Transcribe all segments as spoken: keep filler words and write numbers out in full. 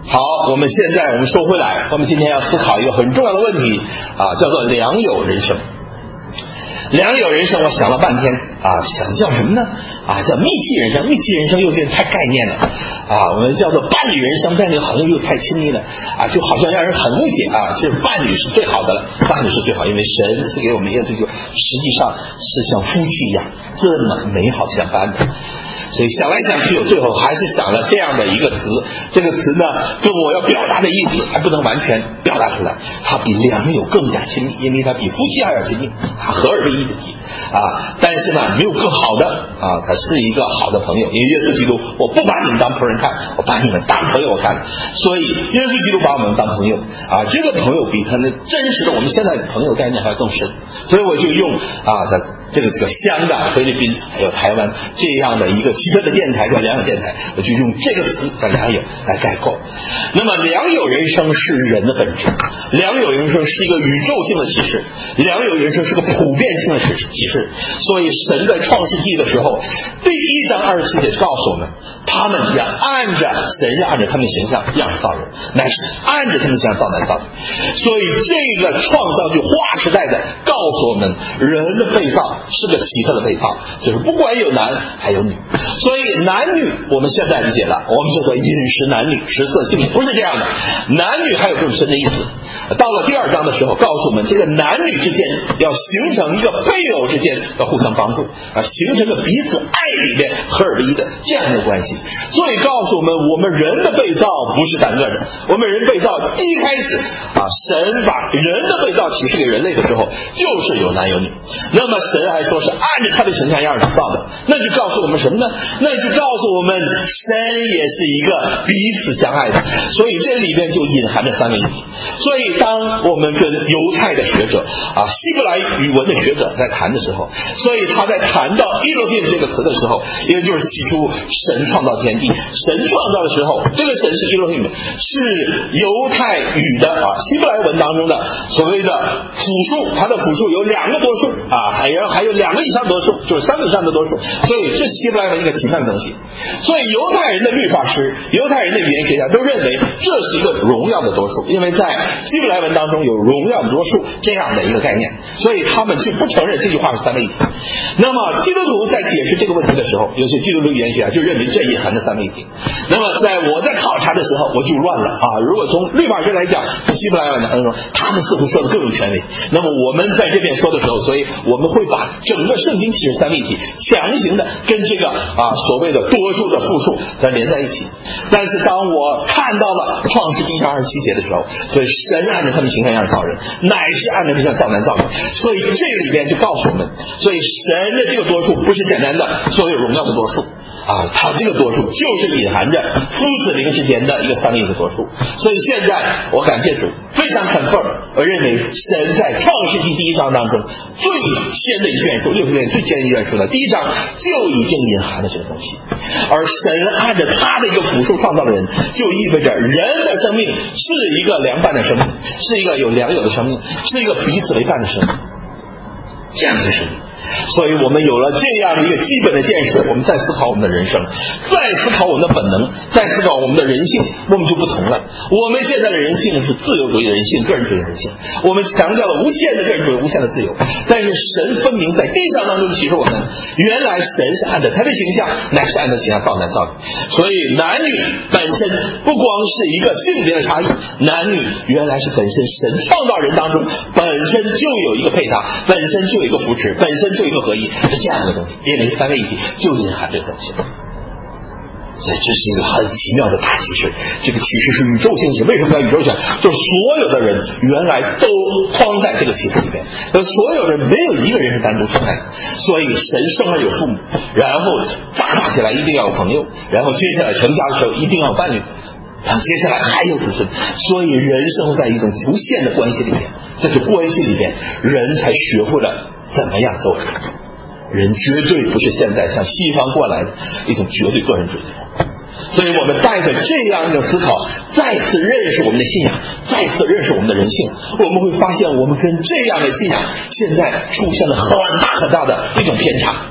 好，我们现在我们收回来，我们今天要思考一个很重要的问题啊，叫做良友人生。良友人生，我想了半天啊，想叫什么呢？啊，叫密契人生。密契人生又有点太概念了啊，我们叫做伴侣人生，但是好像又太亲密了啊，就好像让人很误解啊。其实伴侣是最好的了，伴侣是最好，因为神赐给我们耶稣基督，实际上是像夫妻一样这么美好相伴的。所以想来想去，我最后还是想了这样的一个词，这个词呢跟我要表达的意思还不能完全表达出来，它比良友更加亲密，因为它比夫妻还要亲密，它合而为一的体啊。但是呢没有更好的啊，它是一个好的朋友，因为耶稣基督我不把你们当仆人看，我把你们当朋友看，所以耶稣基督把我们当朋友啊，这个朋友比他那真实的我们现在的朋友概念还要更深，所以我就用啊在这个这个香港、菲律宾还有台湾这样的一个奇特的电台叫良友电台，我就用这个词叫良友来概括。那么良友人生是人的本质，良友人生是一个宇宙性的启示，良友人生是个普遍性的启示。所以神在创世纪的时候第一章二十七节告诉我们，他们要按着神是按着他们的形象样式造人，乃是按着他们的形象造男造女。所以这个创造就划时代的告诉我们，人的被造是个奇特的被造，就是不管有男还有女。所以男女我们现在理解了，我们就说饮食男女食色性也不是这样的，男女还有更深的意思。到了第二章的时候告诉我们，这个男女之间要形成一个配偶之间要互相帮助啊，形成个彼此爱里面合而为一的这样的关系。所以告诉我们，我们人的被造不是单个人，我们人被造第一开始啊，神把人的被造启示给人类的时候就是有男有女。那么神还说是按着他的形象样式造的，那就告诉我们什么呢？那就告诉我们神也是一个彼此相爱的。所以这里边就隐含着三位一体。所以当我们跟犹太的学者啊，希伯来语文的学者在谈的时候，所以他在谈到伊洛宾这个词的时候，也就是起初神创造天地，神创造的时候，这个神是伊洛宾，是犹太语的啊，希伯来文当中的所谓的复数，它的复数有两个多数啊，还有还有两个以上多数，就是三个以上的多数，所以这希伯来文一个奇妙的东西。所以犹太人的律法师、犹太人的语言学家都认为这是一个荣耀的多数，因为在希伯来文当中有荣耀的多数这样的一个概念，所以他们就不承认这句话是三位一体。那么基督徒在解释这个问题的时候，有些基督徒语言学家就认为这隐含着三位一体。那么在我在考察的时候我就乱了啊！如果从律法学来讲，希伯来文当中他们似乎说的更有权威，那么我们在这边说的时候，所以我们会把整个圣经启示三位一体强行的跟这个啊所谓的多数的复数再连在一起。但是当我看到了创世纪上二十七节的时候，所以神按照他们形象样造人，乃是按照这样造男造女，所以这里边就告诉我们，所以神的这个多数不是简单的所有荣耀的多数啊，它这个多数就是隐含着父子灵之间的一个三位一体的多数。所以现在我感谢主，非常 confirm， 我认为神在创世纪第一章当中最先的一卷书，六十卷最先的一卷书的第一章就已经隐含了这个东西。而神按着他的一个复数创造的人，就意味着人的生命是一个良伴的生命，是一个有良友的生命，是一个彼此为伴的生命，这样的生命。所以我们有了这样的一个基本的见识，我们再思考我们的人生，再思考我们的本能，再思考我们的人性，我们就不同了。我们现在的人性是自由主义的人性，个人主义的人性，我们强调了无限的个人主义，无限的自由。但是神分明在第一章当中启示我们，原来神是按照他的形象，乃是按照形象造男造女。所以男女本身不光是一个性别的差异，男女原来是本身神创造人当中本身就有一个配搭，本身就有一个扶持，本身就一个合一，是这样的东西，因为三位一体就隐含这个东西。所以这是一个很奇妙的大启示，这个启示是宇宙性启示。为什么叫宇宙性？就是所有的人原来都框在这个启示里边，而所有人没有一个人是单独存在的。所以神生而有父母，然后长大起来一定要有朋友，然后接下来成家的时候一定要有伴侣，然后接下来还有子孙。所以人生活在一种无限的关系里面，在这关系里边人才学会了怎么样做人。人绝对不是现在像西方过来的一种绝对个人主义。所以我们带着这样的思考再次认识我们的信仰，再次认识我们的人性，我们会发现我们跟这样的信仰现在出现了很大很大的一种偏差。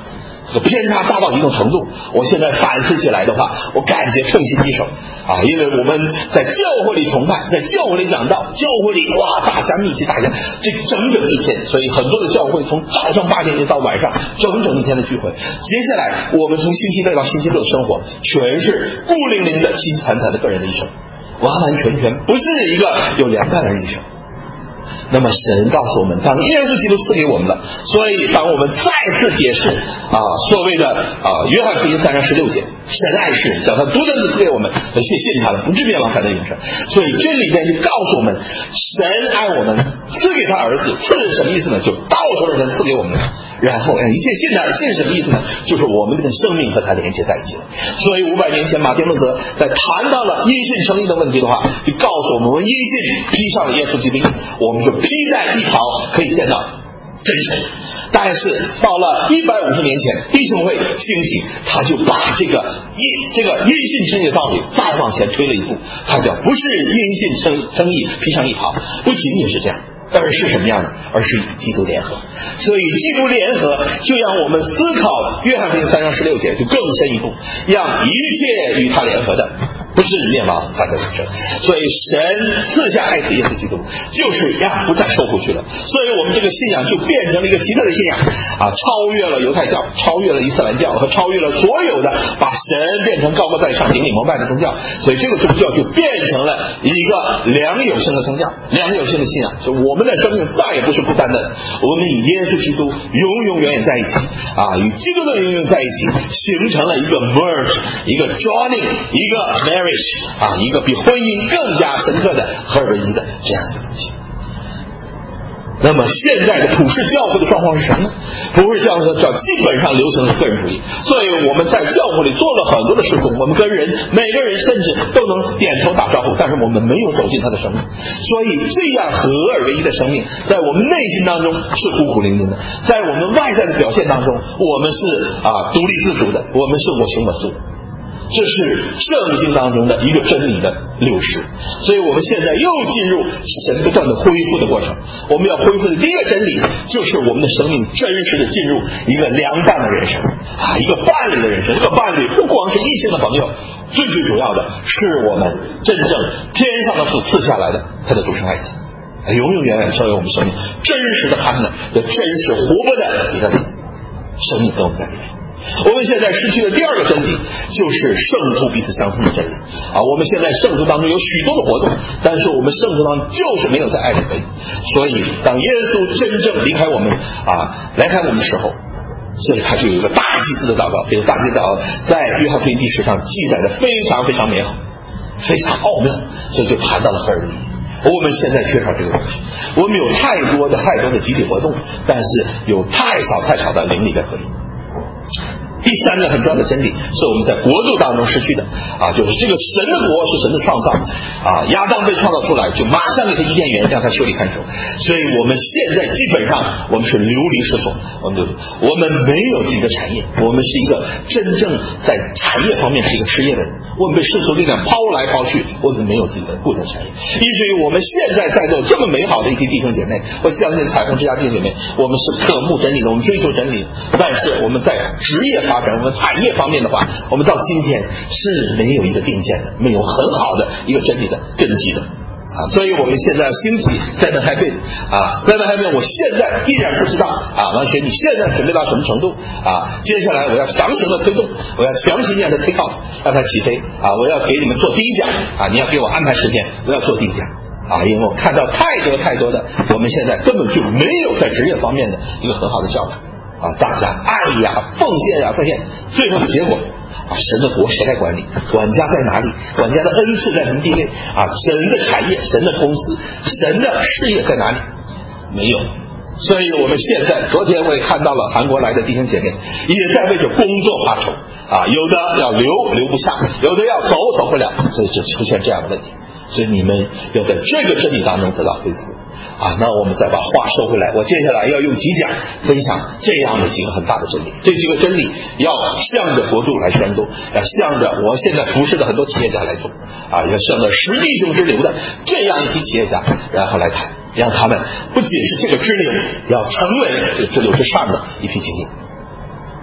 这个偏差大到一种程度，我现在反思起来的话，我感觉痛心疾首啊！因为我们在教会里崇拜，在教会里讲道，教会里哇大家密集，大家这整整一天，所以很多的教会从早上八点钟到晚上整整一天的聚会。接下来我们从星期六到星期六的生活，全是孤零零的、凄凄惨惨的个人的一生，完完全全不是一个有良伴的人一生。那么神告诉我们，当耶稣基督赐给我们了，所以当我们再次解释啊所谓的啊约翰福音三章十六节，神爱世人，将他独生子赐给我们，而且信他的不至灭亡，反得永生。所以这里面就告诉我们，神爱我们，赐给他儿子，赐是什么意思呢？就到头的人赐给我们了。然后一切信他，信是什么意思呢？就是我们的生命和他连接在一起了。所以五百年前马丁路德在谈到了因信称义的问题的话，就告诉我们，我们因信披上了耶稣基督，我们就披在一袍，可以见到真神。但是到了一百五十年前，弟兄会兴起，他就把这个因这个因信称义的道理再往前推了一步，他叫不是因信称称义披上一袍，不仅仅是这样，而是什么样的？而是与基督联合。所以基督联合就让我们思考约翰福音三章十六节就更深一步，让一切与他联合的不是灭亡，反得永生。所以神赐下爱子耶稣基督，就是让不再受苦去了。所以我们这个信仰就变成了一个奇特的信仰啊，超越了犹太教，超越了伊斯兰教，和超越了所有的把神变成高高在上顶礼膜拜的宗教。所以这个宗教就变成了一个良有生的宗教，良有生的信仰，就我们的生命再也不是孤单的，我们与耶稣基督永永远远在一起啊，与基督的永远在一起，形成了一个 merge， 一个 joining， 一个 marriage 啊，一个比婚姻更加深刻的合而为一的这样一个东西。那么现在的普世教会的状况是什么呢？普世教会叫基本上流行的个人主义，所以我们在教会里做了很多的事工，我们跟人每个人甚至都能点头打招呼，但是我们没有走进他的生命。所以这样合而为一的生命在我们内心当中是孤苦伶仃的，在我们外在的表现当中，我们是啊独立自主的，我们是我行我素的。这是圣经当中的一个真理的流失，所以我们现在又进入神不断的恢复的过程。我们要恢复的第一个真理，就是我们的生命真实的进入一个良伴的人生啊，一个伴侣的人生。这个伴侣不光是异性的朋友，最最主要的是我们真正天上的父赐下来的他的独生爱子，永永远远成为我们生命真实的盼望的真实活泼的一个生命跟我们在里面。我们现在失去的第二个真理，就是圣徒彼此相通的真理啊！我们现在圣徒当中有许多的活动，但是我们圣徒当中就是没有在爱里合一。所以当耶稣真正离开我们啊，来开我们的时候，所以他就有一个大祭司的祷告。这个大祭司祷告在约翰福音第十上记载的非常非常美好，非常奥妙，所以就谈到了合而为一。我们现在缺少这个东西，我们有太多的太多的集体活动，但是有太少太少的灵里的合一。第三个很重要的真理是我们在国度当中失去的啊，就是这个神的国是神的创造啊，亚当被创造出来就马上给他伊甸园，让他修理看守。所以我们现在基本上我们是流离失所，我们我们没有自己的产业，我们是一个真正在产业方面是一个失业的人，我们被世俗力量抛来抛去，我们没有自己的固定产业，以至于我们现在在座这么美好的一批弟兄姐妹，我相信彩虹之家弟兄姐妹，我们是渴慕真理的，我们追求真理，但是我们在职业发展，我们产业方面的话，我们到今天是没有一个定见的，没有很好的一个真理的根基的啊，所以我们现在兴起 Seven Habits 啊 Seven Habits 我现在依然不知道啊，王学你现在准备到什么程度啊？接下来我要强行的推动，我要强行让它 take off， 让它起飞啊！我要给你们做第一讲啊，你要给我安排时间，我要做第一讲啊，因为我看到太多太多的，我们现在根本就没有在职业方面的一个很好的教导啊，大家爱呀、奉献呀、奉献，最后的结果啊，神的国谁来管理？管家在哪里？管家的恩赐在什么地位啊？神的产业、神的公司、神的事业在哪里？没有。所以我们现在，昨天我也看到了韩国来的弟兄姐妹也在为着工作发愁啊，有的要留留不下，有的要走走不了，所以就出现这样的问题。所以你们要在这个真理当中得到恢复啊，那我们再把话说回来，我接下来要用几讲分享这样的几个很大的真理。这几个真理要向着国度来宣读，要向着我现在服侍的很多企业家来做啊，要向着十弟兄之流的这样一批企业家，然后来谈，让他们不仅是这个支流，要成为这个支流之上的一批精英。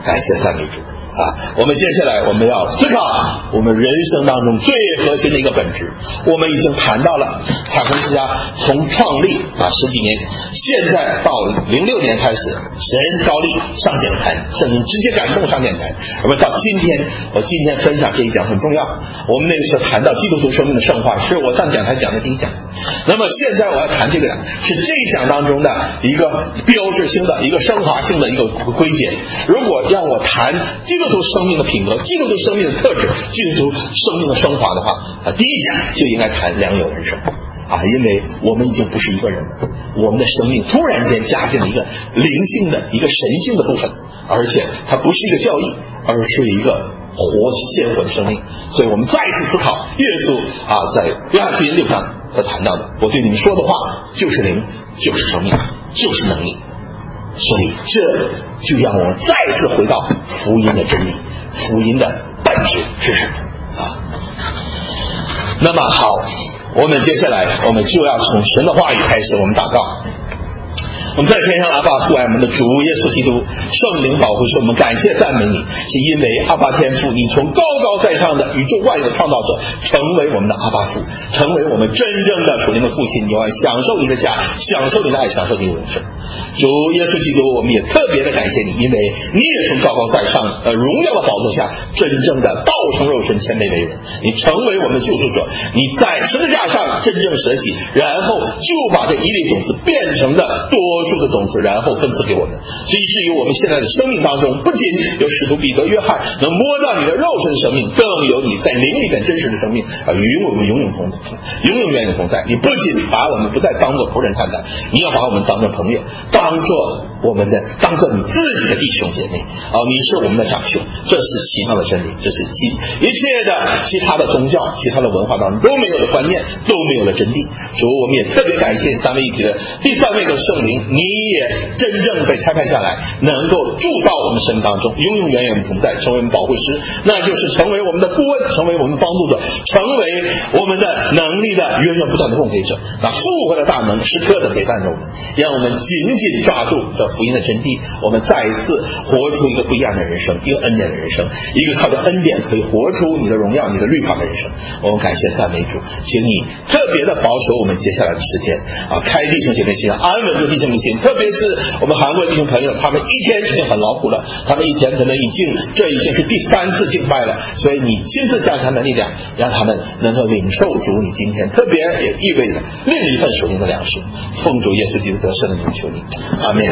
感谢赞美主啊！我们接下来我们要思考我们人生当中最核心的一个本质。我们已经谈到了彩虹之家从创立啊十几年，现在到零六年开始，神高立上讲坛，圣灵直接感动上讲坛，而不到今天，我今天分享这一讲很重要。我们那个时候谈到基督徒生命的圣化，是我上讲台讲的第一讲。那么现在我要谈这个是这一讲当中的一个标志性的一个升华性的一个归结。如果让我谈基督徒生命的品格、基督徒生命的特质、基督徒生命的升华的话，啊，第一讲就应该谈良友人生啊，因为我们已经不是一个人了，我们的生命突然间加进了一个灵性的一个神性的部分，而且它不是一个教义，而是一个活鲜活的生命。所以我们再一次思考耶稣啊在约翰福音六章他谈到的，我对你们说的话就是灵，就是生命，就是能力。所以这就让我们再次回到福音的真理，福音的本质是什么啊？那么好，我们接下来我们就要从神的话语开始，我们祷告。我们在天上阿爸父爱我们的主耶稣基督，圣灵保护是我们感谢赞美你，是因为阿爸天父，你从高高在上的宇宙万有的创造者，成为我们的阿爸父，成为我们真正的属灵的父亲。你要享受你的家，享受你的爱，享受你的人生。主耶稣基督，我们也特别的感谢你，因为你也从高高在上呃荣耀的宝座下，真正的道成肉身，谦卑为人，你成为我们的救赎者，你在十字架上真正舍己，然后就把这一粒种子变成了多数的种子，然后分赐给我们，所以至于我们现在的生命当中，不仅有使徒彼得、约翰能摸到你的肉身生命，更有你在灵里面真实的生命啊，与我们永远同永永远远同在。你不仅把我们不再当作仆人看待，你要把我们当作朋友，当作我们的当作你自己的弟兄姐妹啊，你是我们的长兄，这是奇妙的真理，这是其一切的其他的宗教、其他的文化当中都没有的观念，都没有的真理。主，我们也特别感谢三位一体的第三位的圣灵，你也真正被差派下来，能够住到我们生命当中，永永远远同在，成为我们保护师，那就是成为我们的顾问，成为我们帮助者，成为我们的能力的源源不断的供给者。那复活的大能时刻的陪伴着我们，让我们紧紧抓住这福音的真谛，我们再一次活出一个不一样的人生，一个恩典的人生，一个靠着恩典可以活出你的荣耀、你的律法的人生。我们感谢赞美主，请你特别的保守我们接下来的时间啊，开弟兄姐妹心，安稳的弟兄的心，特别是我们韩国弟兄朋友，他们一天已经很劳苦了，他们一天可能已经这已经是第三次敬拜了，所以你亲自加他们力量，让他们能够领受主你今天特别也意味着另一份属灵的粮食。奉主耶稣基督得胜的名求你，阿们。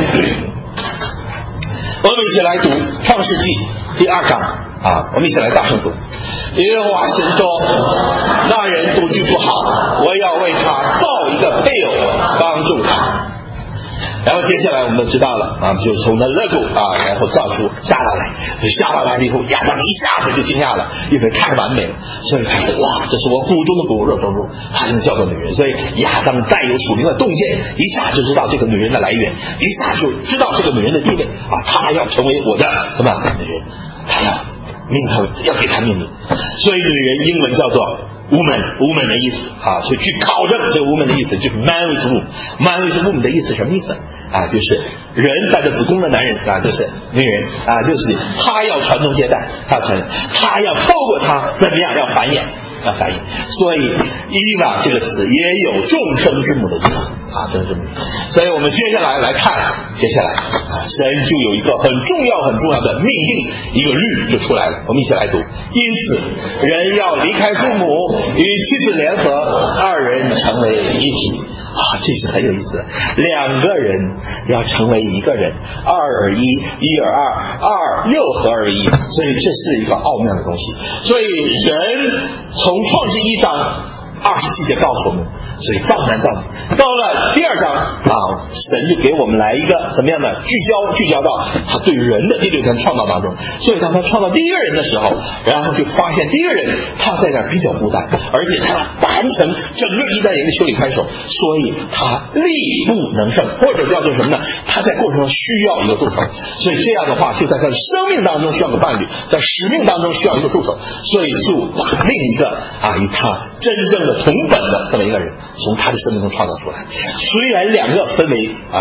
我们一起来读创世纪第二章啊，我们一起来大声读。耶和华神说，那人独居不好，我要为他造一个配偶帮助他。然后接下来我们都知道了啊，就是从那肋骨啊，然后造出夏娃来，夏娃来了以后，亚当一下子就惊讶了，因为太完美了，所以他说哇，这是我骨中的骨，肉中的肉，他就叫做女人。所以亚当带有属灵的洞见，一下就知道这个女人的来源，一下就知道这个女人的地位啊，她要成为我的什么女人，她要命头要给她命令。所以女人英文叫做woman woman 的意思啊，所以去考证这个 woman 的意思就是 man with womb man with womb 的意思什么意思啊？就是人带着子宫的男人啊，就是女人啊，就是他要传宗接代，他要传，他要透过他怎么样要繁衍要繁衍。所以伊娃这个词也有众生之母的意思啊，众生之母。所以我们接下来来看，接下来啊，神就有一个很重要很重要的命令，一个律就出来了，我们一起来读。因此人要离开父母，与妻子联合，二人成为一体啊，这是很有意思的。两个人要成为一个人，二而一，一而二，二又合而一，所以这是一个奥妙的东西。所以人从创世一章二十七节告诉我们，所以造男造女。到了第二章啊，神就给我们来一个怎么样的聚焦，聚焦到他对人的第六天创造当中。所以当他创造第一个人的时候，然后就发现第一个人他在那儿比较孤单，而且他完成整个一代人的修理看守，所以他力不能胜，或者叫做什么呢？他在过程中需要一个助手。所以这样的话，就在他的生命当中需要个伴侣，在使命当中需要一个助手，所以就把另一个啊与他真正的同本的这么一个人从他的生命中创造出来。虽然两个分为啊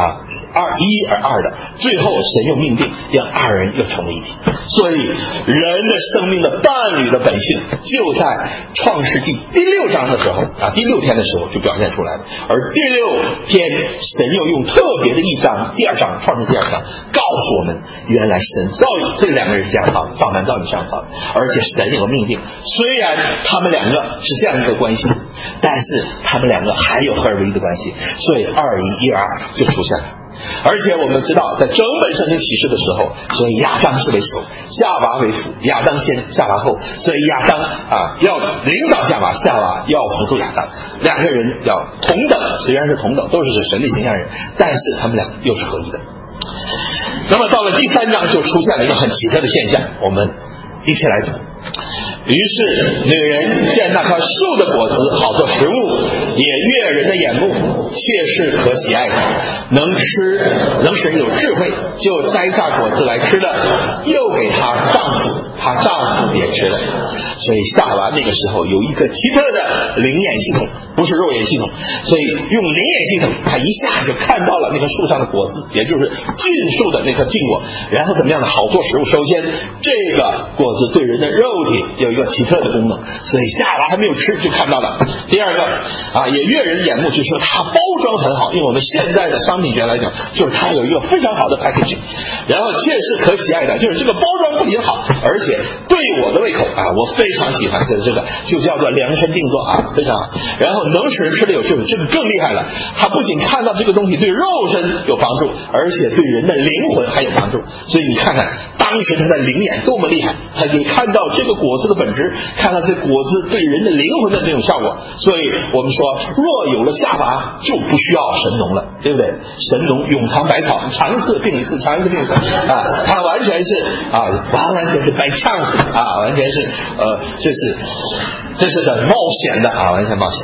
二一而二的，最后神又命定让二人又成为一体。所以人的生命的伴侣的本性就在创世纪第六章的时候啊，第六天的时候就表现出来了。而第六天神又用特别的一章，第二章创世第二章告诉我们，原来神造这两个人是这样造的，造男造女这样造的，而且神有个命定，虽然他们两个是这样一个关系，但是他们两个还有合而为一的关系，所以二一一而二就出现了。而且我们知道，在整本圣经启示的时候，所以亚当是为首，夏娃为辅，亚当先，夏娃后，所以亚当啊要领导夏娃，夏娃要辅助亚当，两个人要同等，虽然是同等，都是指神的形象人，但是他们俩又是合一的。那么到了第三章就出现了一个很奇特的现象，我们一起来读。于是女人见那棵树的果子好做食物，也悦人的眼目，切是可喜爱的，能吃能使人有智慧，就摘下果子来吃了，又给她丈夫，她丈夫也吃了。所以夏娃那个时候有一个奇特的灵眼系统，不是肉眼系统，所以用灵眼系统，她一下就看到了那个树上的果子，也就是菌树的那颗禁果，然后怎么样呢？好做食物。首先这个果子对人的肉体有一个奇特的功能，所以夏娃还没有吃就看到了。第二个啊，也悦人眼目，就是说它包装很好，用我们现在的商品学来讲，就是它有一个非常好的 packaging， 然后确实可喜爱的，就是这个包装不仅好，而且对我的胃口啊，我非常喜欢，就是这个就叫做量身定做啊，非常好。然后能使人吃的有智慧，这个更厉害了，它不仅看到这个东西对肉身有帮助，而且对人的灵魂还有帮助。所以你看看当时他的灵眼多么厉害，他就看到这个果子的本质，看到这果子对人的灵魂的这种效果。所以我们说，若有了夏娃，就不需要神农了，对不对？神农永藏百草，尝一次病一次，尝一次病一次啊，他完全是啊，完完全是 by chance 啊，完全是呃，这是这是很冒险的啊，完全冒险。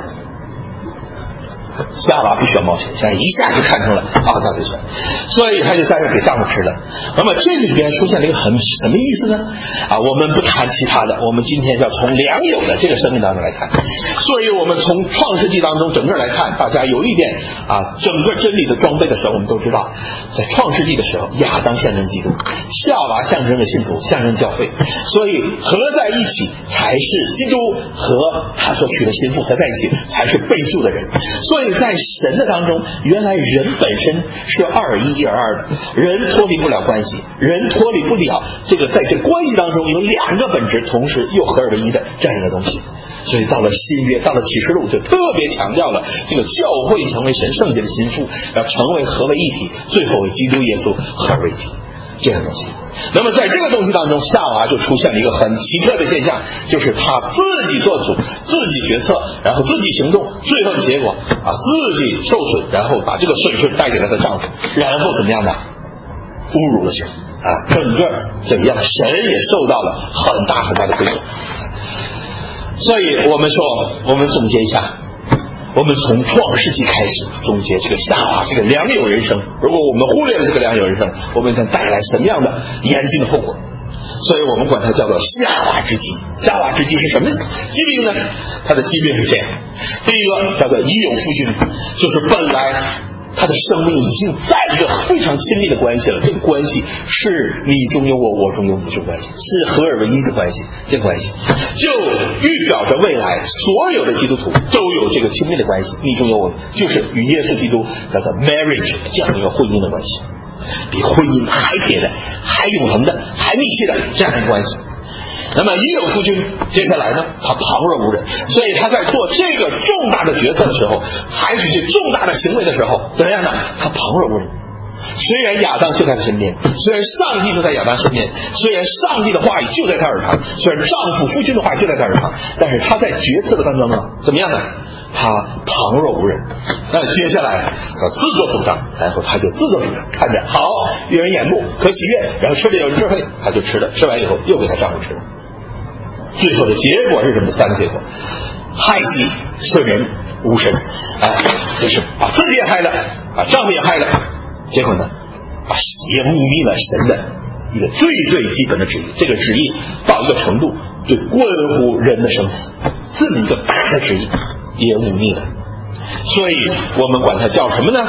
夏娃不需要冒险，夏娃一下就看出了啊，到底是，所以他就在这给丈夫吃了。那么这里边出现了一个很什么意思呢？啊，我们不谈其他的，我们今天要从良友的这个生命当中来看。所以我们从创世纪当中整个来看，大家有一点啊，整个真理的装备的时候，我们都知道，在创世纪的时候，亚当象征基督，夏娃象征了信徒，象征教会，所以合在一起才是基督和他所娶的心妇合在一起才是被助的人。所以在神的当中，原来人本身是二一一而二的，人脱离不了关系，人脱离不了这个在这关系当中有两个本质同时又合而为一的这样一个东西。所以到了新约，到了启示录，就特别强调了这个教会成为神圣洁的心腹，要成为合为一体，最后为基督耶稣合而为一体这样的东西。那么在这个东西当中，夏娃就出现了一个很奇特的现象，就是她自己做主，自己决策，然后自己行动，最后的结果啊，自己受损，然后把这个损失带给了她丈夫，然后怎么样呢？侮辱了神啊，整个怎么样？神也受到了很大很大的亏损。所以我们说，我们总结一下，我们从创世纪开始总结这个夏娃这个良友人生。如果我们忽略了这个良友人生，我们将带来什么样的严峻的后果？所以我们管它叫做夏娃之疾。夏娃之疾是什么疾病呢？它的疾病是这样：第一个叫做以友夫君，就是本来他的生命已经在一个非常亲密的关系了，这个关系是你中有我，我中有你这个关系，是合而为一的关系。这个关系就预表着未来所有的基督徒都有这个亲密的关系，你中有我，就是与耶稣基督叫做 marriage 这样一个婚姻的关系，比婚姻还铁的、还永恒的、还密切的这样一个关系。那么以友夫君，接下来呢，他旁若无人，所以他在做这个重大的决策的时候，采取这重大的行为的时候，怎么样呢？他旁若无人。虽然亚当就在他身边，虽然上帝就在亚当身边，虽然上帝的话语就在他耳旁，虽然丈夫夫君的话语就在他耳旁，但是他在决策的当中呢，怎么样呢？他旁若无人。那接下来他自作主张，然后他就自作主张，看着好，悦人眼目，可喜悦，然后吃的有智慧，他就吃了，吃完以后又给他丈夫吃了。最后的结果是什么？三个结果：害己、损人、无神。哎，就是把自己也害了，把丈夫也害了。结果呢，把也污蔑了神的一个最最基本的旨意。这个旨意到一个程度，就关乎人的生死，这么一个大的旨意也污蔑了。所以我们管它叫什么呢？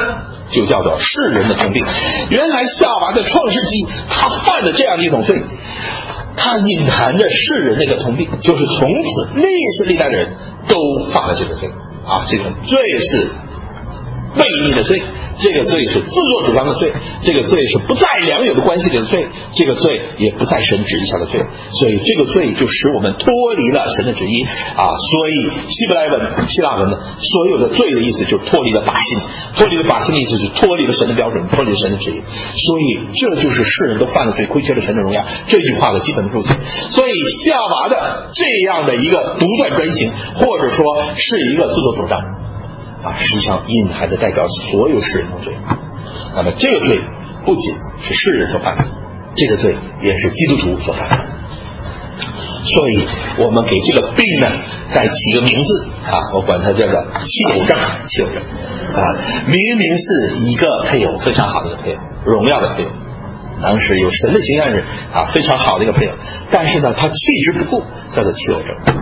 就叫做世人的通病。原来夏娃在创世纪他犯了这样的一种罪，他隐含着世人的一个通病，就是从此历世历代的人都犯了这个罪啊，这种罪是悖逆的罪，这个罪是自作主张的罪，这个罪是不在良友的关系里的罪，这个罪也不在神旨意下的罪，所以这个罪就使我们脱离了神的旨意啊。所以希伯来文希腊文的所有的罪的意思就是脱离了靶心，脱离了靶心的意思是脱离了神的标准，脱离了神的旨意，所以这就是世人都犯了罪，亏缺了神的荣耀这句话的基本的注解。所以夏娃的这样的一个独断专行，或者说是一个自作主张啊，实际上隐含的代表所有世人的罪。那么这个罪不仅是世人所犯的，这个罪也是基督徒所犯的。所以我们给这个病呢再起个名字啊，我管它叫做气偶症，气偶症啊，明明是一个配偶非常好的一个配偶，荣耀的配偶，当时有神的形象人啊，非常好的一个配偶，但是呢他弃之不顾，叫做气偶症。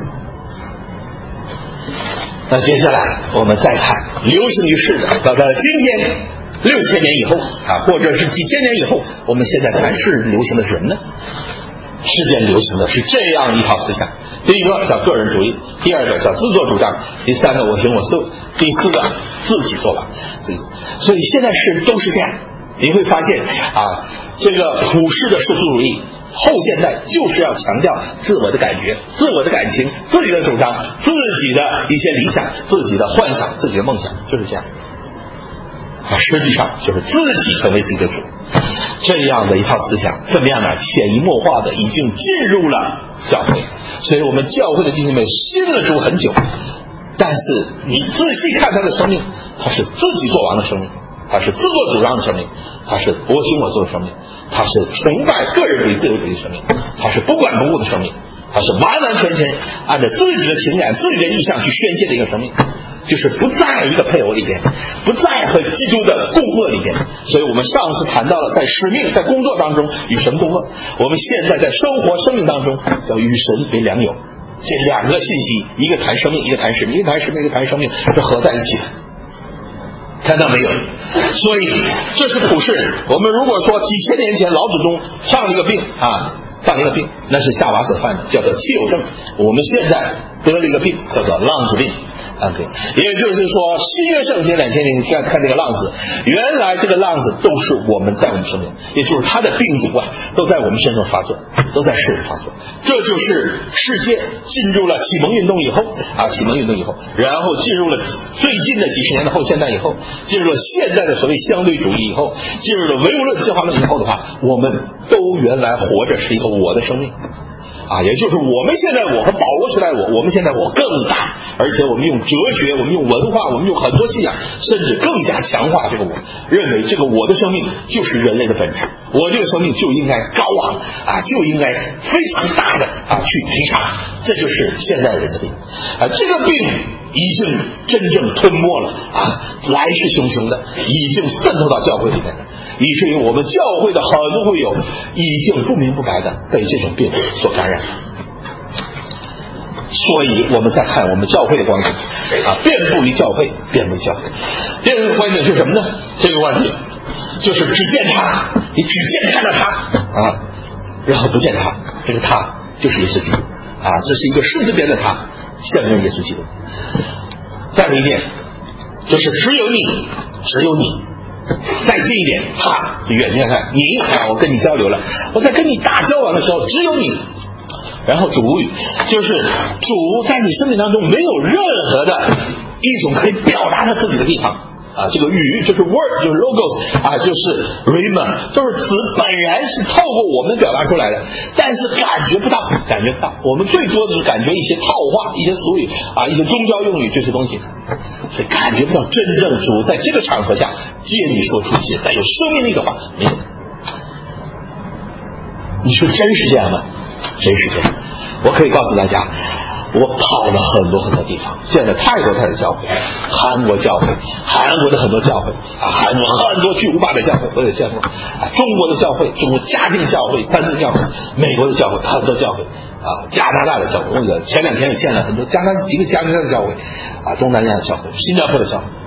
那接下来我们再看流行于世的，到了今天六千年以后啊，或者是几千年以后，我们现在看世人流行的是什么呢？世间流行的是这样一套思想，第一个叫个人主义，第二个叫自作主张，第三个我行我素，第四个自己做完。所以现在是都是这样，你会发现啊，这个普世的世俗主义后现代就是要强调自我的感觉、自我的感情、自己的主张、自己的一些理想、自己的幻想、自己的梦想，就是这样啊，实际上就是自己成为自己的主。这样的一套思想怎么样呢？潜移默化的已经进入了教会，所以我们教会的弟兄们信了主很久，但是你仔细看他的生命，他是自己做王的生命，他是自作主张的生命，他是我行我素的生命，他是崇拜个人主义自由主义的生命，他是不管不顾的生命，他是完完全全按照自己的情感自己的意向去宣泄的一个生命，就是不在一个配偶里边，不在和基督的共恶里边。所以我们上次谈到了在使命在工作当中与神共恶，我们现在在生活生命当中叫与神为良友，这两个信息，一个谈生命，一个谈使命，一个谈使命，一个谈生命，是合在一起的，看到没有？所以这是普世。我们如果说几千年前老祖宗上了一个病啊，犯了一个病，那是夏娃所犯的，叫做气偶症。我们现在得了一个病，叫做浪子病。啊，对，也就是说，新约圣经两千年，你看看这个浪子，原来这个浪子都是我们在我们身边，也就是他的病毒啊，都在我们身上发作，都在世人发作。这就是世界进入了启蒙运动以后啊，启蒙运动以后，然后进入了最近的几十年的后现代以后，进入了现代的所谓相对主义以后，进入了唯物论进化论以后的话，我们都原来活着是一个我的生命。啊，也就是我们现在我和保罗时代我，我们现在我更大，而且我们用哲学，我们用文化，我们用很多信仰，甚至更加强化这个我，认为这个我的生命就是人类的本质，我这个生命就应该高昂啊，就应该非常大的啊去提倡，这就是现在人的病啊，这个病已经真正吞没了啊，来势汹汹的，已经渗透到教会里面了。以至于我们教会的很多会友已经不明不白的被这种病所感染了。所以我们再看我们教会的光景啊，遍布于教会，遍布于教会。第二个观点是什么呢？这个观点就是只见他，你只见看到他啊，然后不见他，这个他就是耶稣基督啊，这是一个狮子边的他，象征耶稣基督。再来一遍，就是只有你，只有你。再近一点，他是远远看你啊，我跟你交流了，我在跟你打交往的时候只有你。然后主语就是主在你生命当中没有任何的一种可以表达他自己的地方啊，这个语就是 word 就是 logos 啊，就是 rhema， 就是词本然是透过我们表达出来的，但是感觉不到，感觉不到。我们最多的是感觉一些套话、一些俗语啊、一些宗教用语这些东西，所以感觉不到真正主在这个场合下借你说出一些带有生命力的话，没有。你说真是这样吗？真是这样。我可以告诉大家，我跑了很多很多地方，见了泰国泰的教会，韩国教会，韩国的很多教会啊，韩国很多巨无霸的教会我也见过啊，中国的教会，中国家庭教会、三自教会，美国的教会，很多教会啊，加拿大的教会，我前两天也见了很多加拿大几个加拿大的教会啊，东南亚的教会，新加坡的教会。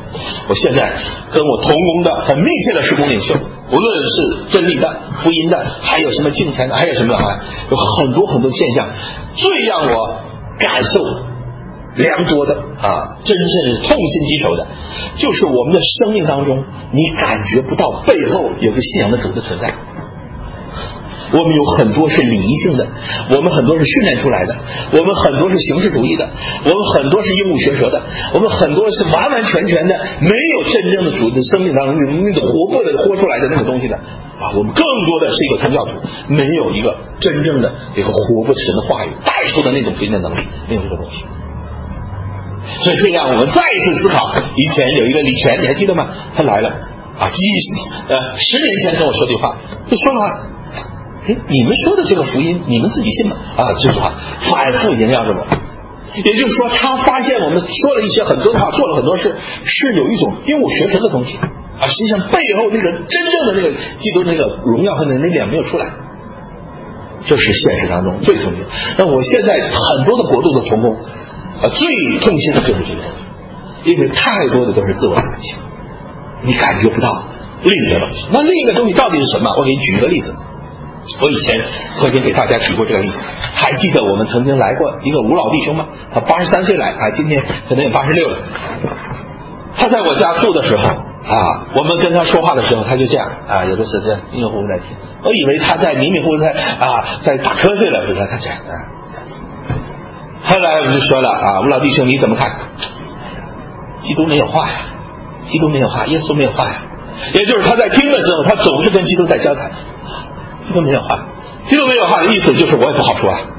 我现在跟我同工的很密切的事工领袖，无论是真理的、福音的，还有什么敬虔的，还有什么啊，有很多很多现象，最让我感受良多的啊，真正是痛心疾首的，就是我们的生命当中，你感觉不到背后有个信仰的主的存在。我们有很多是礼仪性的，我们很多是训练出来的，我们很多是形式主义的，我们很多是鹦鹉学舌的，我们很多是完完全全的没有真正的主的生命当中那个活过的活出来的那个东西的啊，我们更多的是一个宗教徒，没有一个真正的这个活不神的话语带出的那种福音的能力，没有这个东西。所以这样我们再一次思考，以前有一个李全，你还记得吗？他来了啊，几呃十年前跟我说句话，就说了。哎，你们说的这个福音，你们自己信吗？啊，这句话反复萦绕着我。也就是说，他发现我们说了一些很多的话，做了很多事，是有一种鹦鹉学舌的东西啊。实际上背后那个真正的那个基督那个荣耀和那那脸没有出来，这是现实当中最痛心。那我现在很多的国度的同工，啊，最痛心的就是这个东西，因为太多的都是自我感情，你感觉不到另一个东西。那另一个东西到底是什么？我给你举一个例子。我以前曾经给大家举过这个例子，还记得我们曾经来过一个吴老弟兄吗？他八十三岁来啊，今天可能有八十六了。他在我家住的时候啊，我们跟他说话的时候，他就这样啊，有的时候这样迷迷糊糊在听。我以为他在迷迷糊糊在啊在打瞌睡了，不是他这样啊。后来我们就说了啊，吴老弟兄你怎么看？基督没有话呀，基督没有话，耶稣没有话呀。也就是他在听的时候，他总是跟基督在交谈。基督没有话，基督没有话的意思就是我也不好说啊。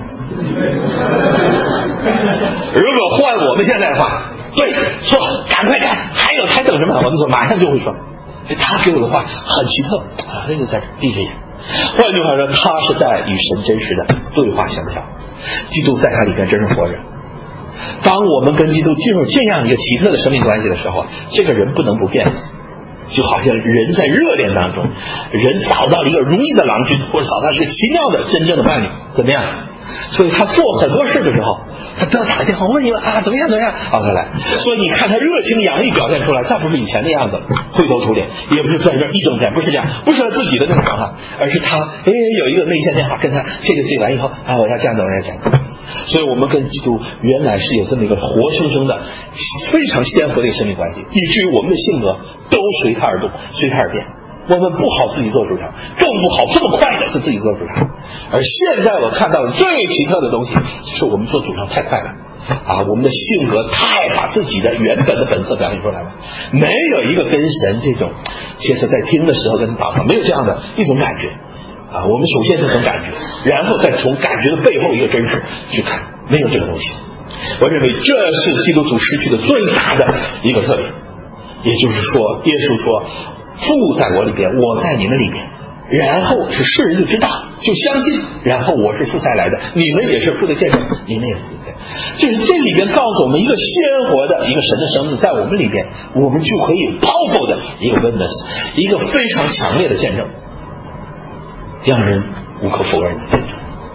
如果换我们现在的话，对错赶快干，还有还等什么？我们说马上就会说。他给我的话很奇特啊，那个在这闭着眼。换句话说，他是在与神真实的对话相交，基督在他里面真是活着。当我们跟基督进入这样一个奇特的生命关系的时候，这个人不能不变。就好像人在热恋当中，人找到了一个如意的郎君，或者找到一个奇妙的真正的伴侣，怎么样？所以他做很多事的时候，他都要打个电话问你啊，怎么样怎么样？好，他来。所以你看他热情洋溢表现出来，再不是以前的样子，灰头土脸，也不是在这一整天，不是这样，不是他自己的那种状态，而是他哎有一个内线电话跟他这个这完以后啊，我要这样的，我要这样的。所以我们跟基督原来是有这么一个活生生的非常鲜活的一个生命关系，以至于我们的性格都随他而动，随他而变。我们不好自己做主场，更不好这么快的就自己做主场。而现在我看到的最奇特的东西，就是我们做主场太快了啊！我们的性格太把自己的原本的本色表现出来了，没有一个跟神这种，其实在听的时候跟祷告没有这样的一种感觉啊。我们首先是从感觉，然后再从感觉的背后一个真实去看，没有这个东西。我认为这是基督徒失去的最大的一个特点，也就是说，耶稣说。父在我里边，我在你们里边，然后是世人就知道，就相信，然后我是父再来的，你们也是父的见证，你们也是父的见证。就是这里边告诉我们一个鲜活的一个神的生命在我们里边，我们就可以有 powerful 的一个 witness， 一个非常强烈的见证，让人无可否认的见证。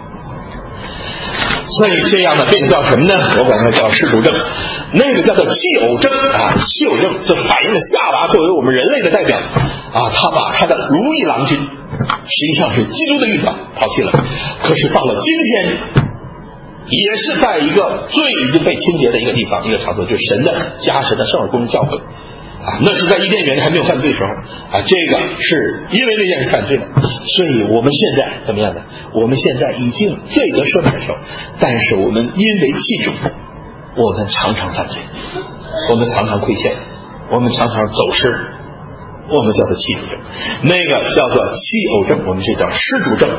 所以这样的病叫什么呢？我管它叫失主症，那个叫做弃偶症啊，弃偶症就反映了夏娃作为我们人类的代表啊，他把他的如意郎君，实际上是基督的预表抛弃了。可是到了今天，也是在一个最已经被清洁的一个地方，一个场所，就是神的家，神的圣而公教会啊，那是在伊甸园还没有犯罪的时候啊，这个是因为那件事犯罪了，所以我们现在怎么样呢？我们现在已经罪得赦免的时候，但是我们因为弃主，我们常常犯罪，我们常常亏欠，我们常常走失，我们叫做弃主症，那个叫做弃偶症，我们这叫失主症。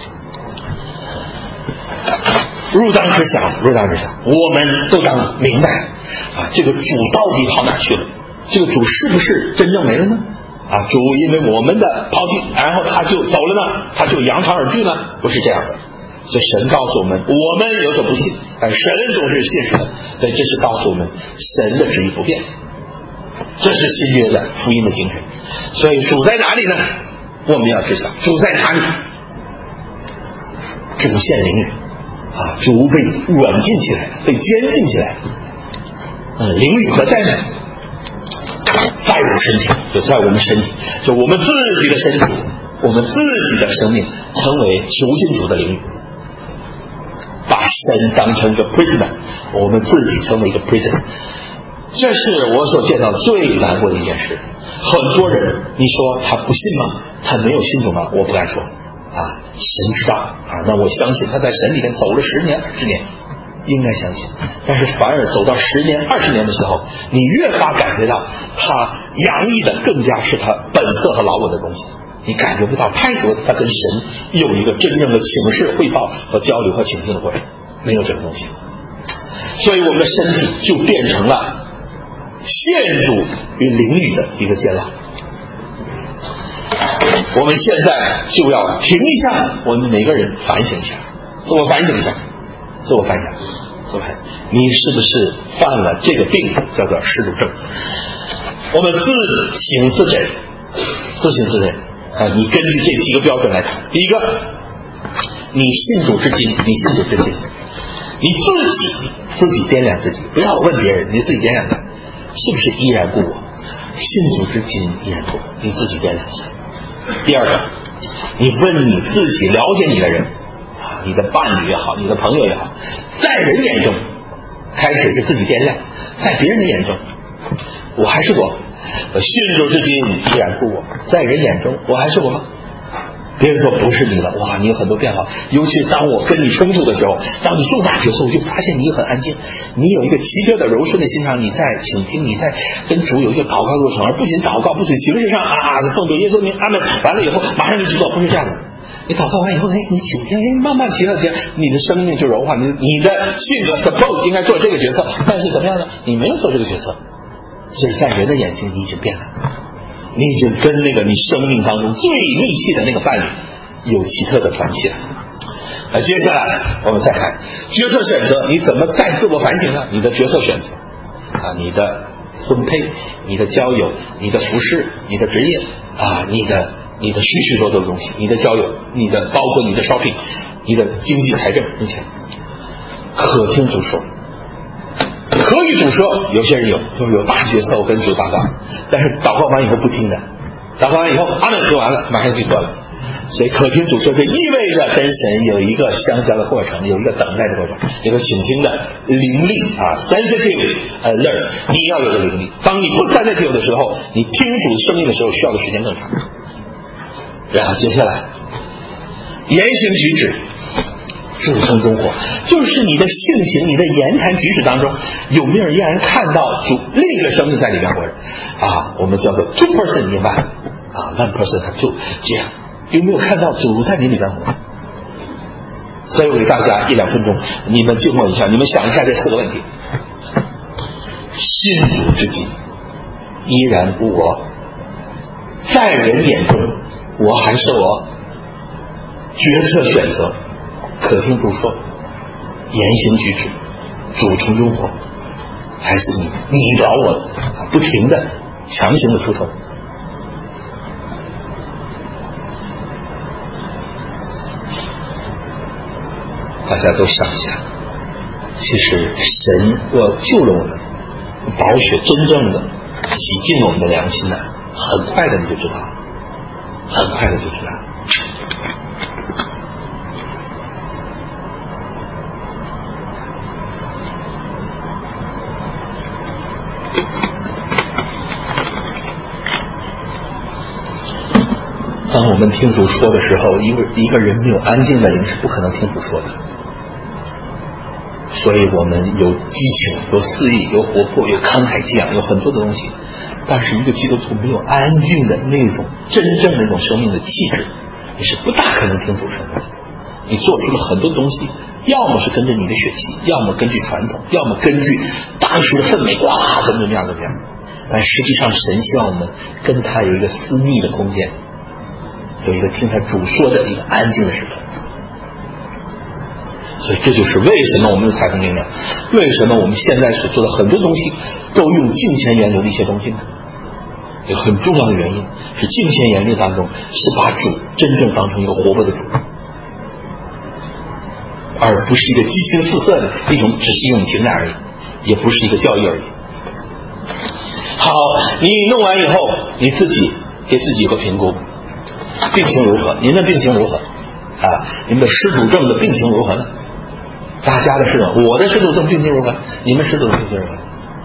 入当之想，入当之想，我们都当明白啊，这个主到底跑哪去了？这个主是不是真正没了呢？啊，主因为我们的抛弃，然后他就走了呢？他就扬长而去呢？不是这样的。所以神告诉我们，我们有所不信，但神总是信实的。所以这是告诉我们，神的旨意不变，这是新约的福音的精神。所以主在哪里呢？我们要知道主在哪里。主现灵人啊，主被软禁起来，被监禁起来。呃，灵与何在呢？ 再有身体，就在我们身体，就我们自己的身体，我们自己的生命成为囚禁主的灵，把神当成一个 prisoner， 我们自己成为一个 prisoner。这是我所见到最难过的一件事。很多人，你说他不信吗？他没有信主吗？我不敢说啊，神知道啊。那我相信他在神里面走了十年、二十年，应该相信。但是反而走到十年、二十年的时候，你越发感觉到他洋溢的更加是他本色和老我的东西。你感觉不到太多他跟神有一个真正的请示、汇报和交流和倾听的过程，没有这个东西。所以我们的身体就变成了陷入于灵里的一个监牢。我们现在就要停一下，我们每个人反省一下，自我反省一下，自我反省，自我反省，你是不是犯了这个病，叫做失主症？我们自省自诊，自省自诊啊！你根据这几个标准来看，第一个，你信主至今，你信主至今，你自己自己掂量自己，不要问别人，你自己掂量看。是不是依然故我？信主至今依然故我，你自己掂量一下。第二个，你问你自己了解你的人啊，你的伴侣也好，你的朋友也好，在人眼中，开始是自己掂量，在别人的眼中，我还是我，我信主至今依然故我，在人眼中我还是我吗？别人说不是你了，哇，你有很多变化。尤其当我跟你冲突的时候，当你重大决策，我就发现你很安静，你有一个奇特的柔顺的心肠，你在倾听，你在跟主有一个祷告过程，而不仅祷告，不仅形式上啊奉主耶稣名阿门，完了以后马上就去做，不是这样的。你祷告完以后，哎，你倾听，哎，慢慢提到前，你的生命就柔化，你你的性格 suppose 应该做这个决策，但是怎么样呢？你没有做这个决策，所以在人的眼睛你已经变了。你已经跟那个你生命当中最密切的那个伴侣有奇特的团契了。那接下来我们再看决策选择，你怎么再自我反省呢？你的决策选择啊，你的分配，你的交友，你的服饰，你的职业啊，你的你的许许多多的东西，你的交友，你的包括你的 shopping， 你的经济财政目前可听主说。可以主说，有些人有就有大决策，我跟主祷告，但是祷告完以后不听的，祷告完以后阿门说完了，马上去做了。所以可听主说，这意味着跟神有一个相交的过程，有一个等待的过程，有个倾听的灵力啊 ，sensitive alert， 你要有个灵力。当你不 sensitive 的时候，你听主生命的时候需要的时间更长。然后接下来言行举止。主从中火，就是你的性情，你的言谈举止当中有没有让人看到主另一个生命在里面活着啊？我们叫做 two person in one 啊 one person have two， 这样有没有看到主在你里面活着？所以我给大家一两分钟，你们静默一下，你们想一下这四个问题：信主至今依然故我，在人眼中我还是我，决策选择可听主说，言行举止主从中火，还是你你找我不停的强行的出头？大家都想一下，其实神若救了我们，宝血真正的洗净了我们的良心呢，很快的你就知道，很快的就知道。当我们听主说的时候，一个一个人没有安静的灵是不可能听主说的。所以我们有激情，有肆意，有活泼，有慷慨激昂，有很多的东西。但是一个基督徒没有安静的那种真正的那种生命的气质，你是不大可能听主说的。你做出了很多东西，要么是跟着你的血气，要么根据传统，要么根据当时的氛围，哇，怎么怎么样怎么样。但实际上神希望我们跟他有一个私密的空间，有一个听他主说的一个安静的时刻。所以这就是为什么我们的彩虹灵粮，为什么我们现在所做的很多东西都用敬虔研流的一些东西呢？有很重要的原因是敬虔研流当中是把主真正当成一个活泼的主，而不是一个激情四射的一种只是一种情感而已，也不是一个教义而已。 好，你弄完以后，你自己给自己有个评估，病情如何？您的病情如何？啊，你们的失主症的病情如何呢？大家的失主，我的失主症病情如何？你们失主症病情如何？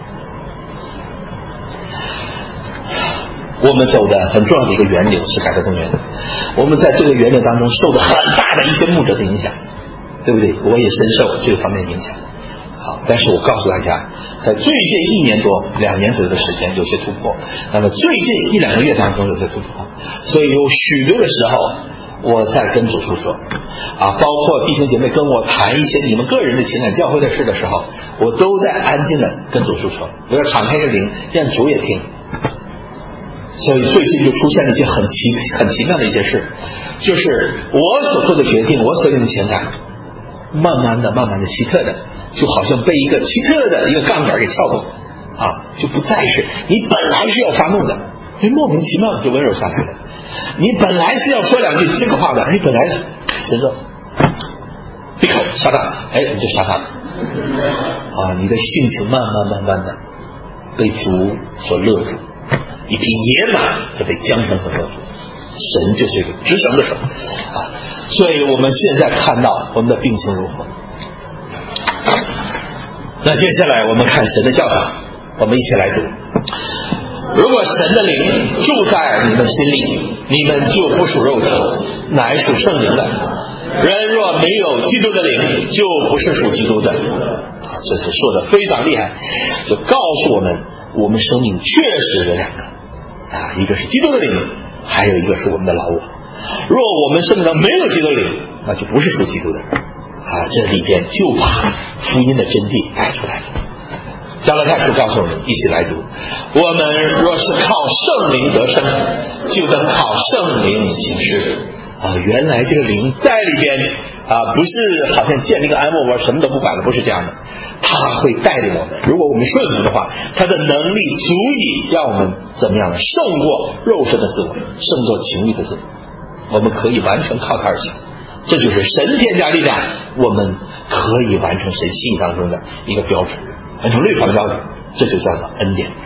我们走的很重要的一个源流是改革宗源，我们在这个源流当中受的很大的一些牧者的影响，对不对？我也深受这个方面的影响。好，但是我告诉大家，在最近一年多、两年左右的时间有些突破，那么最近一两个月当中有些突破，所以有许多的时候，我在跟主述说，啊，包括弟兄姐妹跟我谈一些你们个人的情感教会的事的时候，我都在安静的跟主述说，我要敞开这灵，让主也听。所以最近就出现了一些很奇很奇妙的一些事，就是我所做的决定，我所有的情感，慢慢的、慢慢的、奇特的，就好像被一个奇特的一个杠杆给撬动，啊，就不再是你本来是要发怒的，哎，莫名其妙的就温柔下来了；你本来是要说两句这个话的，哎，本来神说闭口撒旦，哎，你就撒旦了，啊，你的性情慢慢慢慢的被主所勒住。一匹野马就被缰绳所勒住，神就是一个执绳的手啊！所以我们现在看到我们的病情如何？那接下来我们看神的教导，我们一起来读。如果神的灵住在你们心里，你们就不属肉体，乃属圣灵的。人若没有基督的灵，就不是属基督的。啊，这是说的非常厉害，就告诉我们，我们生命确实有两个。啊，一个是基督的灵，还有一个是我们的老我。若我们生命中没有基督的灵，那就不是属基督的。啊，这里边就把福音的真谛带出来了。加拉太书告诉我们，一起来读：我们若是靠圣灵得生，就能靠圣灵行事。啊，原来这个灵在里边啊，不是好像建立个安卧窝什么都不管了，不是这样的。他会带领我们，如果我们顺服的话，他的能力足以让我们怎么样呢？胜过肉身的自我，胜过情欲的自我，我们可以完全靠他而行。这就是神添加力量，我们可以完成神心意当中的一个标准，完成律法的标准，这就叫做恩典。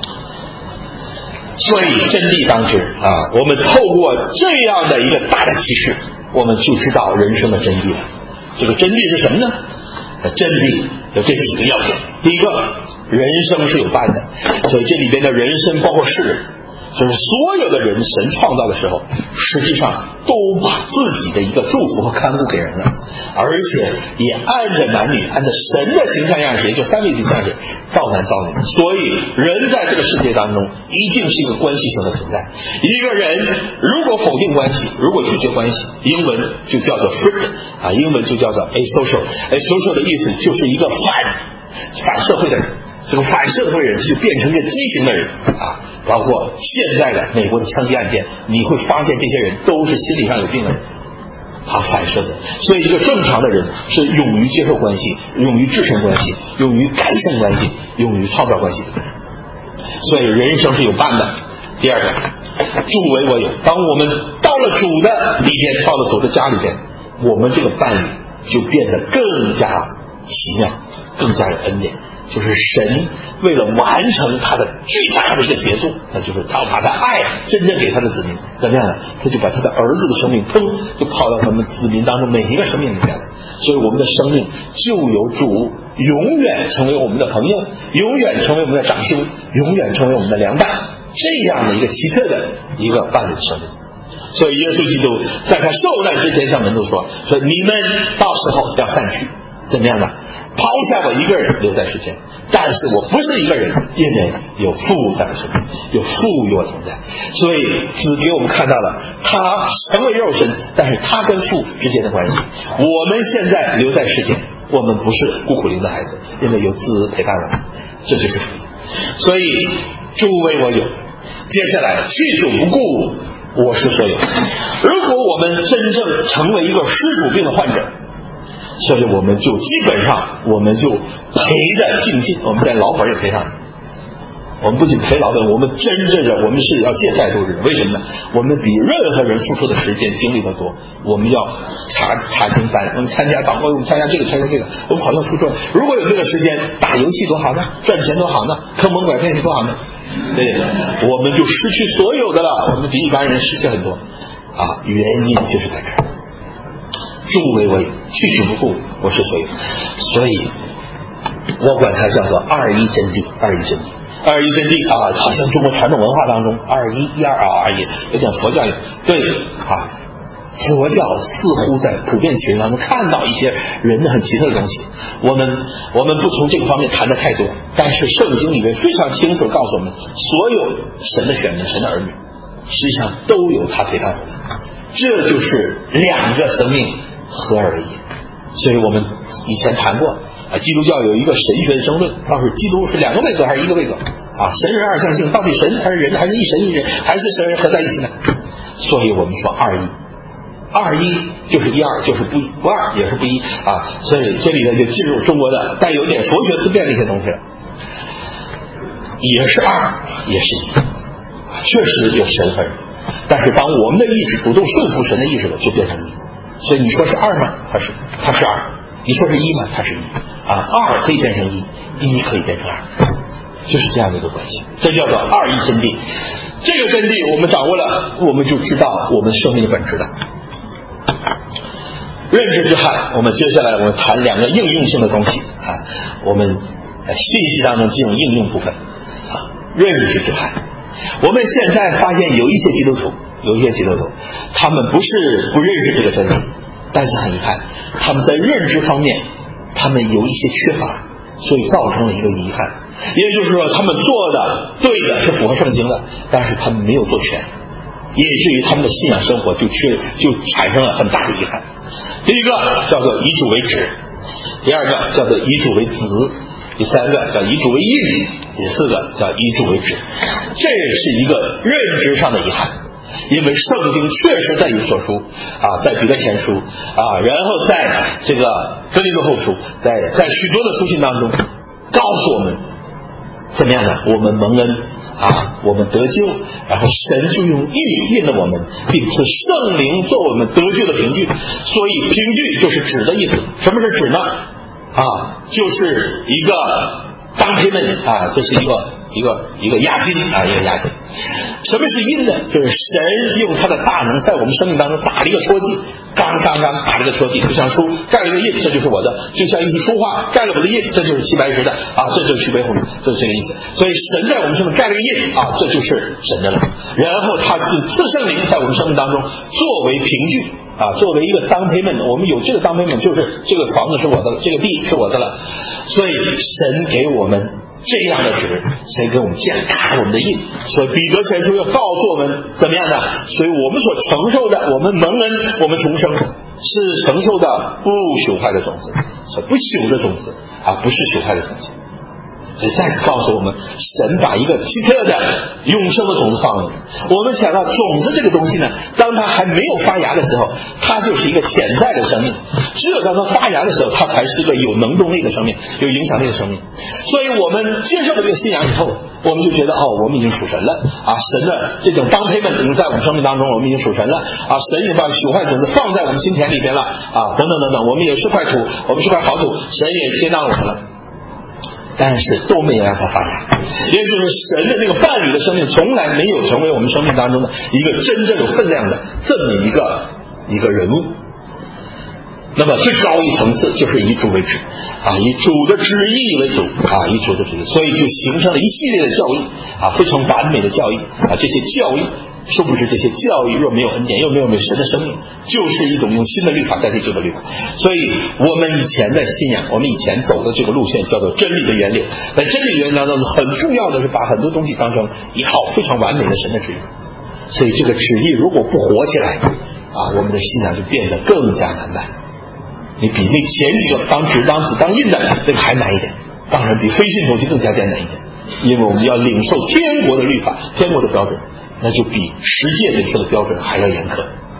所以真谛当知啊，我们透过这样的一个大的启示，我们就知道人生的真谛了。这个真谛是什么呢？真谛有这几个要点。第一个，人生是有伴的，所以这里边的人生包括世人，就是所有的人神创造的时候，实际上都把自己的一个祝福和看顾给人了，而且也按着男女，按照神的形象样式，也就三位一体样式造男造女。所以人在这个世界当中一定是一个关系性的存在。一个人如果否定关系，如果拒绝关系，英文就叫做 freak 啊，英文就叫做 asocial。 asocial 的意思就是一个反反社会的人，这个反社会人就变成一个畸形的人啊！包括现在的美国的枪击案件，你会发现这些人都是心理上有病的人，他反射的。所以一个正常的人是勇于接受关系，勇于制胜关系，勇于改善关系，勇于创造关系的。所以人生是有伴的。第二个，主为我有。当我们到了主的里边，到了主的家里边，我们这个伴侣就变得更加奇妙，更加有恩典。就是神为了完成他的巨大的一个杰作，那就是他把他爱真正给他的子民，怎么样呢？他就把他的儿子的生命砰就抛到他们子民当中每一个生命里面了。所以我们的生命就有主永远成为我们的朋友，永远成为我们的长兄，永远成为我们的良伴，这样的一个奇特的一个伴侣的生命。所以耶稣基督在他受难之前向门徒说：说你们到时候要散去，怎么样呢？抛下我一个人留在世间，但是我不是一个人，因为有父在我身边，有父与我同在。所以子给我们看到了他成为肉身，但是他跟父之间的关系。我们现在留在世间，我们不是孤苦伶的孩子，因为有子陪伴我们，这就是福音。所以主为我有，接下来弃主不顾，我是所有。如果我们真正成为一个失主病的患者，所以我们就基本上我们就赔的尽尽，我们在老本也赔上。我们不仅赔老本，我们真正的我们是要借债度日。为什么呢？我们比任何人付出的时间精力都多。我们要查查经班，我们参加祷告，我们参加这个参加这个，我们好像付出。如果有这个时间打游戏多好呢，赚钱多好呢，坑蒙拐骗是多好呢。 对，我们就失去所有的了，我们比一般人失去很多啊。原因就是在这儿，诸为我有，去之不顾，我是所有。所以我管它叫做二一真谛，二一真谛。二一真谛啊，好像中国传统文化当中二一一二啊，也有点佛教，对啊。佛教似乎在普遍情绪当中看到一些人的很奇特的东西，我们我们不从这个方面谈的太多，但是圣经里面非常清楚告诉我们，所有神的选民、神的儿女，实际上都有他陪伴我们，这就是两个生命合而为一。所以我们以前谈过啊，基督教有一个神学的争论，到底基督是两个位格还是一个位格啊？神人二相性，到底神还是人，还是一神一人，还是神人合在一起呢？所以我们说二一。二一就是一二，就是不一，不二也是不一啊，所以这里呢就进入中国的带有点佛学思辨的一些东西了，也是二，也是一，确实有神和人，但是当我们的意志主动顺服神的意志了，就变成一。所以你说是二吗？它是它是二。你说是一吗？它是一啊。二可以变成一，一可以变成二，就是这样的一个关系，这叫做二一真谛。这个真谛我们掌握了，我们就知道我们生命的本质了。认知之海，我们接下来我们谈两个应用性的东西啊，我们信息当中进入应用部分啊。认知之海，我们现在发现有一些基督徒，有一些基督徒，他们不是不认识这个真理，但是很遗憾，他们在认知方面，他们有一些缺乏，所以造成了一个遗憾。也就是说，他们做的对的是符合圣经的，但是他们没有做全，以至于他们的信仰生活就缺，就产生了很大的遗憾。第一个叫做以主为止，第二个叫做以主为子，第三个叫以主为印，第四个叫以主为止。这是一个认知上的遗憾，因为圣经确实在以所书啊，在彼得前书啊，然后在这个哥林多后书，在在许多的书信当中告诉我们怎么样呢？我们蒙恩啊，我们得救，然后神就用印印了我们，并赐圣灵做我们得救的凭据。所以凭据就是指的意思。什么是指呢？啊，就是一个当赔本啊，这是一个一个一个押金啊，一个押金。什么是印呢？就是神用他的大能在我们生命当中打了一个戳记，刚刚刚打了一个戳记，就像书盖了一个印，这就是我的；就像一幅书画盖了我的印，这就是齐白石的啊，这就是徐悲鸿的，就是这个意思。所以神在我们生命盖了一个印啊，这就是神的了。然后他赐赐圣灵在我们生命当中作为凭据啊，作为一个当payment，我们有这个当payment，就是这个房子是我的了，这个地是我的了。所以神给我们这样的纸，谁给我们建打我们的印？所以彼得前书要告诉我们怎么样呢？所以我们所承受的，我们蒙恩，我们重生，是承受的不朽坏的种子，是不朽的种子啊，不是朽坏的种子。所以再次告诉我们，神把一个奇特的永生的种子放了。我们想到种子这个东西呢，当它还没有发芽的时候，它就是一个潜在的生命，只有当它发芽的时候，它才是一个有能动力的生命，有影响力的生命。所以我们接受了这个信仰以后，我们就觉得哦，我们已经属神了啊！神的这种当配们已经在我们生命当中，我们已经属神了啊！神已经把朽坏种子放在我们心田里边了啊！等等等等，我们也是块土，我们是块好土，神也接纳我们了。但是都没有让它发芽，也就是神的那个伴侣的生命从来没有成为我们生命当中的一个真正有分量的这么一个一个人物。那么最高一层次就是以主为旨啊，以主的旨意为主啊，以主的旨意，所以就形成了一系列的教义啊，非常完美的教义啊，这些教义殊不知这些教育若没有恩典，又没有没有神的生命，就是一种用新的律法代替旧的律法。所以我们以前的信仰，我们以前走的这个路线叫做真理的原理。在真理原理当中，很重要的是把很多东西当成一套非常完美的神的旨意。所以这个旨意如果不活起来啊，我们的信仰就变得更加难办。你比那前几个当纸当子当印的那个还难一点，当然比非信徒就更加艰难一点，因为我们要领受天国的律法，天国的标准，那就比十诫领受的标准还要严苛。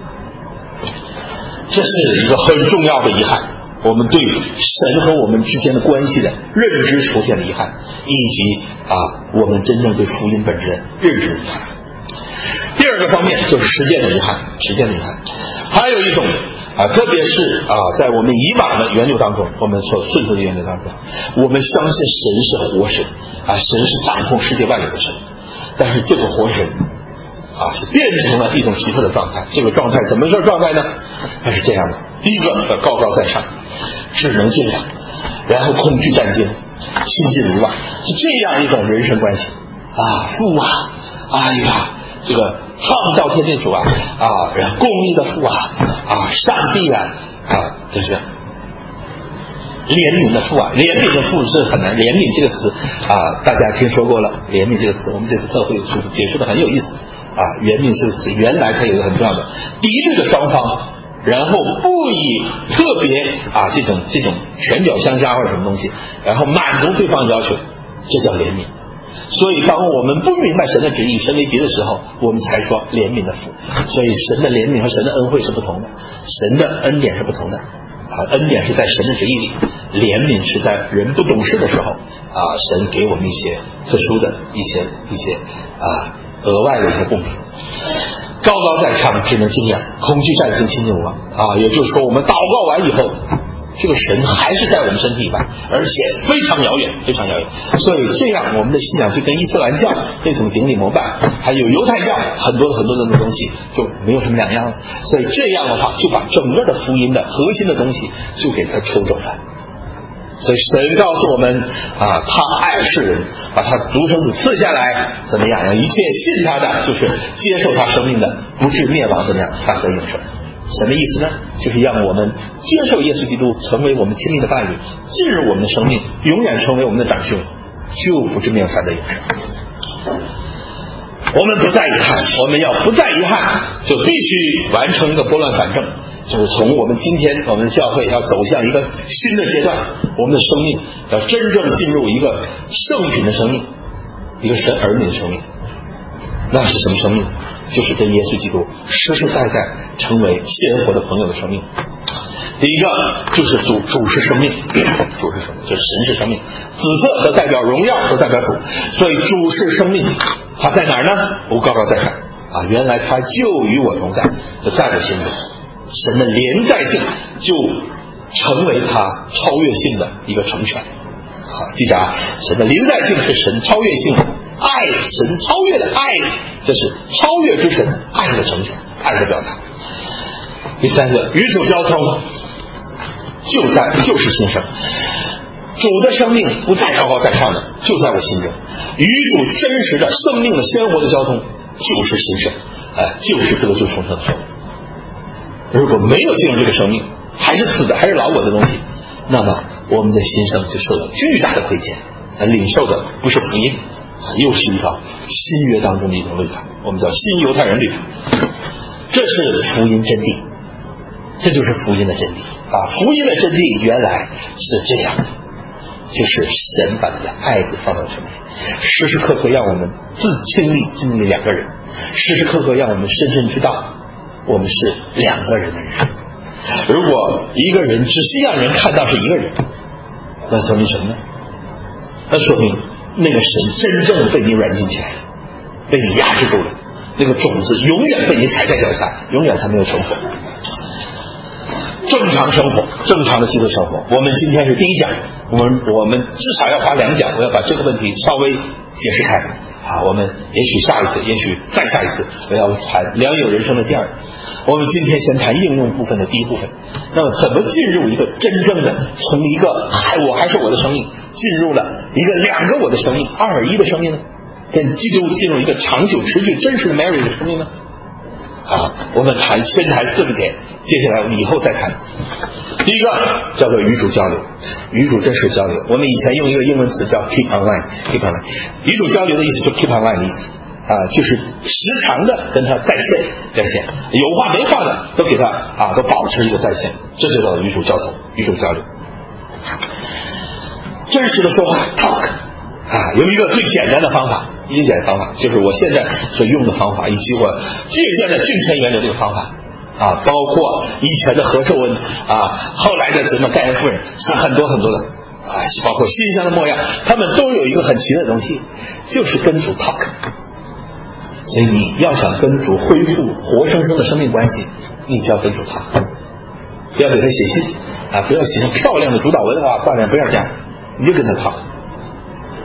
这是一个很重要的遗憾，我们对神和我们之间的关系的认知出现了遗憾，以及啊我们真正对福音本质的认知遗憾。第二个方面就是实践的遗憾，实践的遗憾。还有一种啊，特别是啊，在我们以往的源流当中，我们所顺从的源流当中，我们相信神是活神啊，神是掌控世界万有的神。 但是这个活神啊是变成了一种奇特的状态。这个状态怎么个状态呢？它是这样的：第一个叫高高在上，智能敬仰，然后恐惧战惊，亲近如望，是这样一种人生关系啊。父啊，哎呀，这个创造天地主啊啊，然后公义的父啊啊，上帝啊啊，这是怜悯的父啊，怜悯的父是很难，怜悯这个词啊，大家听说过了。怜悯这个词，我们这次特会是解释的很有意思啊。怜悯这个词原来它有一个很重要的敌对的双方，然后不以特别啊这种这种拳脚相加或者什么东西，然后满足对方的要求，这叫怜悯。所以当我们不明白神的旨意，神为敌的时候，我们才说怜悯的父。所以神的怜悯和神的恩惠是不同的，神的恩典是不同的啊，恩典是在神的旨意里，怜悯是在人不懂事的时候啊，神给我们一些特殊的一些一些啊额外的一些供品。高高在上，只能敬仰，恐惧战惊，亲近无望啊，也就是说，我们祷告完以后，这个神还是在我们身体以外，而且非常遥远，非常遥远。所以这样，我们的信仰就跟伊斯兰教那种顶礼膜拜，还有犹太教很多很多的东西就没有什么两样了。所以这样的话，就把整个的福音的核心的东西就给它抽走了。所以神告诉我们啊，他爱世人，把他独生子赐下来，怎么样？一切信他的，就是接受他生命的，不至灭亡，怎么样？反得永生。什么意思呢？就是让我们接受耶稣基督成为我们亲密的伴侣，进入我们的生命，永远成为我们的长兄，就不至灭亡，反得永生。我们不再遗憾，我们要不再遗憾，就必须完成一个拨乱反正，就是从我们今天我们的教会要走向一个新的阶段，我们的生命要真正进入一个圣品的生命，一个神儿女的生命。那是什么生命？就是跟耶稣基督实实在在成为鲜活的朋友的生命。第一个就是主主是生命，主是生命，就是神是生命，紫色都代表荣耀，都代表主，所以主是生命，他在哪儿呢？我高高在上啊！原来他就与我同在，就在我心里。神的连在性就成为他超越性的一个成全。好，记着啊，神的临在性是神超越性的爱，神超越的爱，这是超越之神爱的成全，爱的表达。第三个，与主交通就在就是新生，主的生命不再高高在上的，就在我心中，与主真实的生命的鲜活的交通就是新生，呃，就是得救重生的生命。如果没有进入这个生命，还是死的，还是老我的东西，那么我们的心生就受到巨大的亏欠，呃，领受的不是福音，啊，又是一条新约当中的一种律法，我们叫新犹太人律法。这是福音真谛，这就是福音的真谛啊！福音的真谛原来是这样的，就是神把他的爱子放到什么？时时刻刻让我们自经历经历两个人，时时刻刻让我们深深知道我们是两个人的人。如果一个人只是让人看到是一个人，那说明什么呢？那说明那个神真正的被你软禁起来了，被你压制住了，那个种子永远被你踩在脚下，永远它没有成活。正常生活，正常的基督生活，我们今天是第一讲，我们我们至少要花两讲，我要把这个问题稍微解释开啊。我们也许下一次，也许再下一次，我要谈良友人生的第二。我们今天先谈应用部分的第一部分。那么怎么进入一个真正的从一个还我还是我的生命，进入了一个两个我的生命，二而一的生命呢？跟基督进入一个长久持续真实的 marriage 的生命呢？啊，我们谈先谈四个点，接下来我们以后再谈。第一个叫做与主交流，与主真实交流。我们以前用一个英文词叫 keep online，keep online。与主交流的意思就是 keep online 的意思啊，就是时常的跟他在线，在线，有话没话的都给他啊，都保持一个在线，这就叫与主交通，与主交流。真实的说话 talk 啊，有一个最简单的方法。最简单的方法就是我现在所用的方法，以及我借鉴的敬虔源流这个方法啊，包括以前的何寿恩啊，后来的什么盖恩夫人，是很多很多的啊，包括新乡的莫亚，他们都有一个很奇的东西，就是跟主 talk。所以你要想跟主恢复活生生的生命关系，你就要跟主 talk， 不要给他写信啊，不要写上漂亮的主导文的话挂上，不要这样，你就跟他 talk。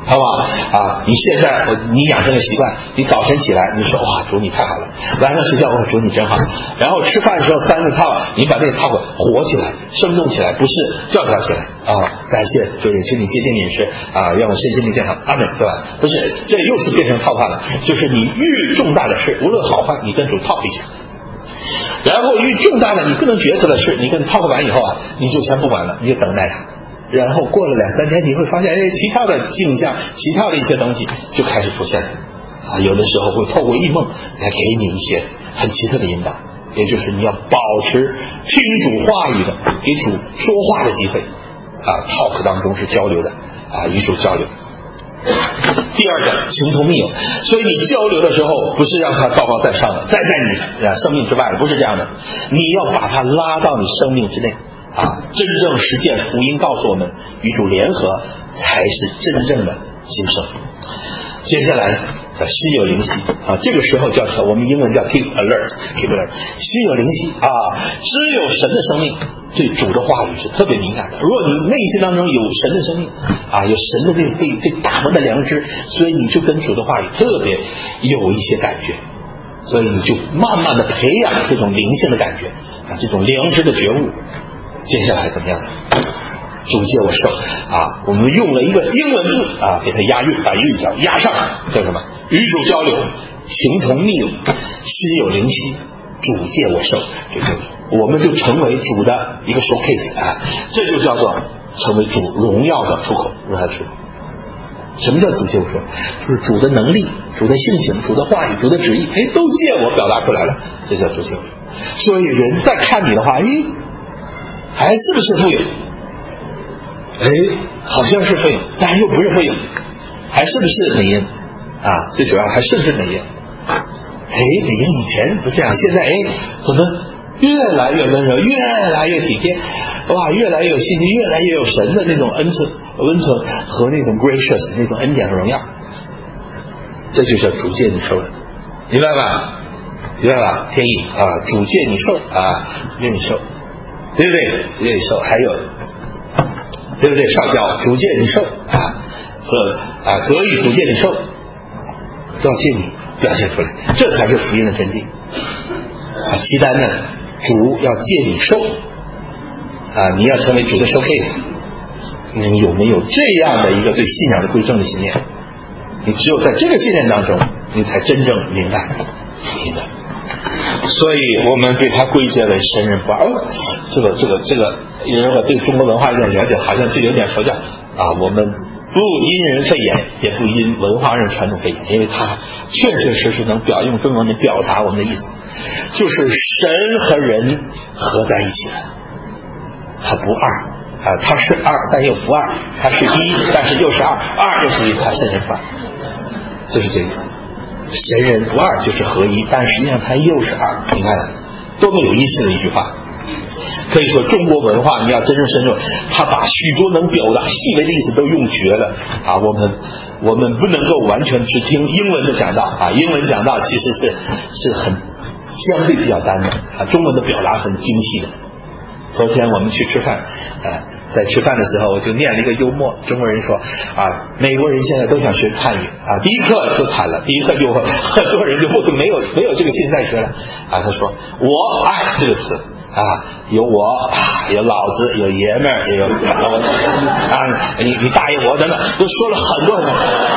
好吧啊！你现在你养成个习惯，你早晨起来你说哇主你太好了，晚上睡觉哇主你真好，然后吃饭的时候三个套，你把这个套活起来，生动起来，不是教条起来啊！感谢主也请你接近饮食啊，让我身心灵健康，阿门，对吧？不是，这又是变成套话了，就是你遇重大的事，无论好坏，你跟主套一下。然后遇重大的你不能决策的事，你跟套完以后啊，你就先不管了，你就等待他。然后过了两三天，你会发现，哎，其他的镜像，其他的一些东西就开始出现了啊。有的时候会透过异梦来给你一些很奇特的引导，也就是你要保持听主话语的，给主说话的机会啊。talk 当中是交流的啊，与主交流。第二个情同密友，所以你交流的时候不是让他高高在上的，再在你啊生命之外的，不是这样的，你要把他拉到你生命之内。啊，真正实践福音告诉我们，与主联合才是真正的新生。接下来的心有灵犀啊，这个时候叫我们英文叫 keep alert，keep alert， 心有灵犀啊，只有神的生命对主的话语是特别敏感的。如果你内心当中有神的生命啊，有神的那被被打磨的良知，所以你就跟主的话语特别有一些感觉，所以你就慢慢的培养这种灵性的感觉啊，这种良知的觉悟。接下来怎么样呢？主借我受啊，我们用了一个英文字啊，给它押韵，把韵脚押上，叫什么？与主交流，情同密友，心有灵犀，主借我受，这就我们就成为主的一个 showcase 啊，这就叫做成为主荣耀的出口，荣耀出口。什么叫主借我受？就是主的能力、主的性情、主的话语、主的旨意，哎，都借我表达出来了，这叫主借我受。所以人在看你的话，哎。还是不是富有？哎，好像是富有，但又不是富有，还是不是美音啊？最主要还是不是美音？哎，美音以前不这样，现在哎，怎么越来越温柔，越来越体贴，哇，越来越有信心，越来越有神的那种恩存、温存和那种 gracious 那种恩典和荣耀，这就叫主借你受了，明白吧？明白吧？天意啊，主借你受啊，主借你受。对不对？主借你受，还有，对不对？少教主借你受啊，和啊德语主借你受，都要借你表现出来，这才是福音的真谛啊。其他呢，主要借你受啊，你要成为主的 showcase， 你有没有这样的一个对信仰的归正的信念？你只有在这个信念当中，你才真正明白福音的。所以我们对它归结为神人不二。哦，这个这个这个，如果对中国文化有点了解，好像就有点佛教啊。我们不因人废言，也不因文化人传统废言，因为它确确实实能表用中文的表达我们的意思，就是神和人合在一起了，它不二啊，它是二但又不二，它是一但是又是二，二又是一，它神人不二，就是这个意思。神人不二就是合一，但实际上它又是二，明白了？多么有意思的一句话！可以说中国文化你要真正深入，它把许多能表达细微的意思都用绝了啊！我们我们不能够完全只听英文的讲道啊，英文讲道其实是是很相对比较单的啊，中文的表达很精细的。昨天我们去吃饭，呃，在吃饭的时候我就念了一个幽默，中国人说啊，美国人现在都想学汉语啊，第一课就惨了，第一课就很多人就不没有没有这个心再学了啊。他说我爱这个词啊，有我啊，有老子，有爷们儿，也有啊，你你大爷我等等，都说了很多很多。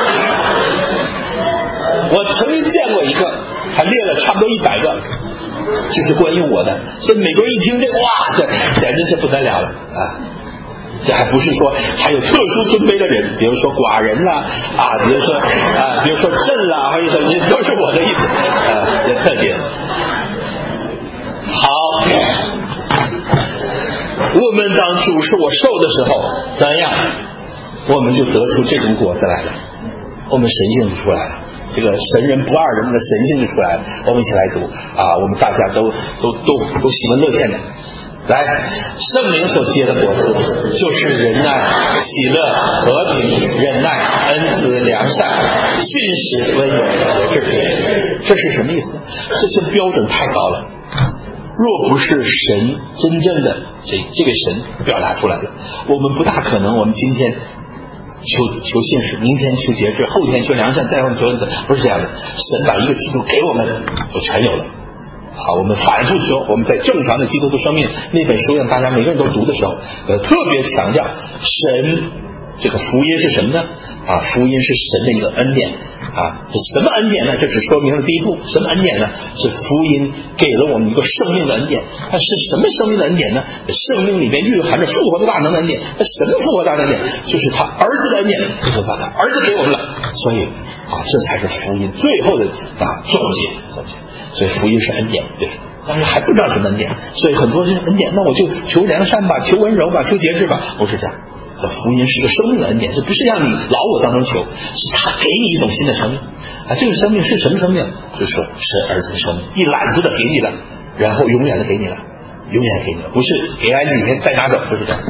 我曾经见过一个，还列了差不多一百个。就是关于我的，所以美国人一听这，哇，这简直是不得了了啊！这还不是说还有特殊尊卑的人，比如说寡人啦啊，比如说啊，比如说朕啦，还有什么，这都是我的意思啊，也特别好。我们当主是我受的时候，怎样，我们就得出这种果子来了，我们神性就出来了。这个神人不二的那个神性就出来了，我们一起来读啊！我们大家都都都都喜闻乐见的。来，圣灵所结的果子就是仁爱、喜乐、和平、忍耐、恩慈、良善、信实、温柔、节制。这是什么意思？这些标准太高了。若不是神真正的这这个神表达出来了，我们不大可能我们今天求求信实，明天求节制，后天求良善，再后求恩慈，不是这样的。神把一个基督给我们，就全有了。好，我们反复说，我们在正常的基督徒生命那本书让大家每个人都读的时候，呃，特别强调神这个福音是什么呢？啊，福音是神的一个恩典啊，什么恩典呢？这只说明了第一步，什么恩典呢？是福音给了我们一个生命的恩典。那是什么生命的恩典呢？生命里面蕴含着复活的大能的恩典。那什么复活大能的恩典？就是他儿子的恩典，就是把他儿子给我们了。所以啊，这才是福音最后的啊总结总结。所以福音是恩典，对。但是还不知道什么恩典，所以很多人恩典，那我就求良善吧，求温柔吧，求节制吧，不是这样。福音是一个生命的恩典，这不是让你老我当中求，是他给你一种新的生命啊！这个生命是什么生命？就是说是儿子的生命，一揽子的给你了，然后永远的给你了，永远给你了，不是给完几天再拿走，不是这样。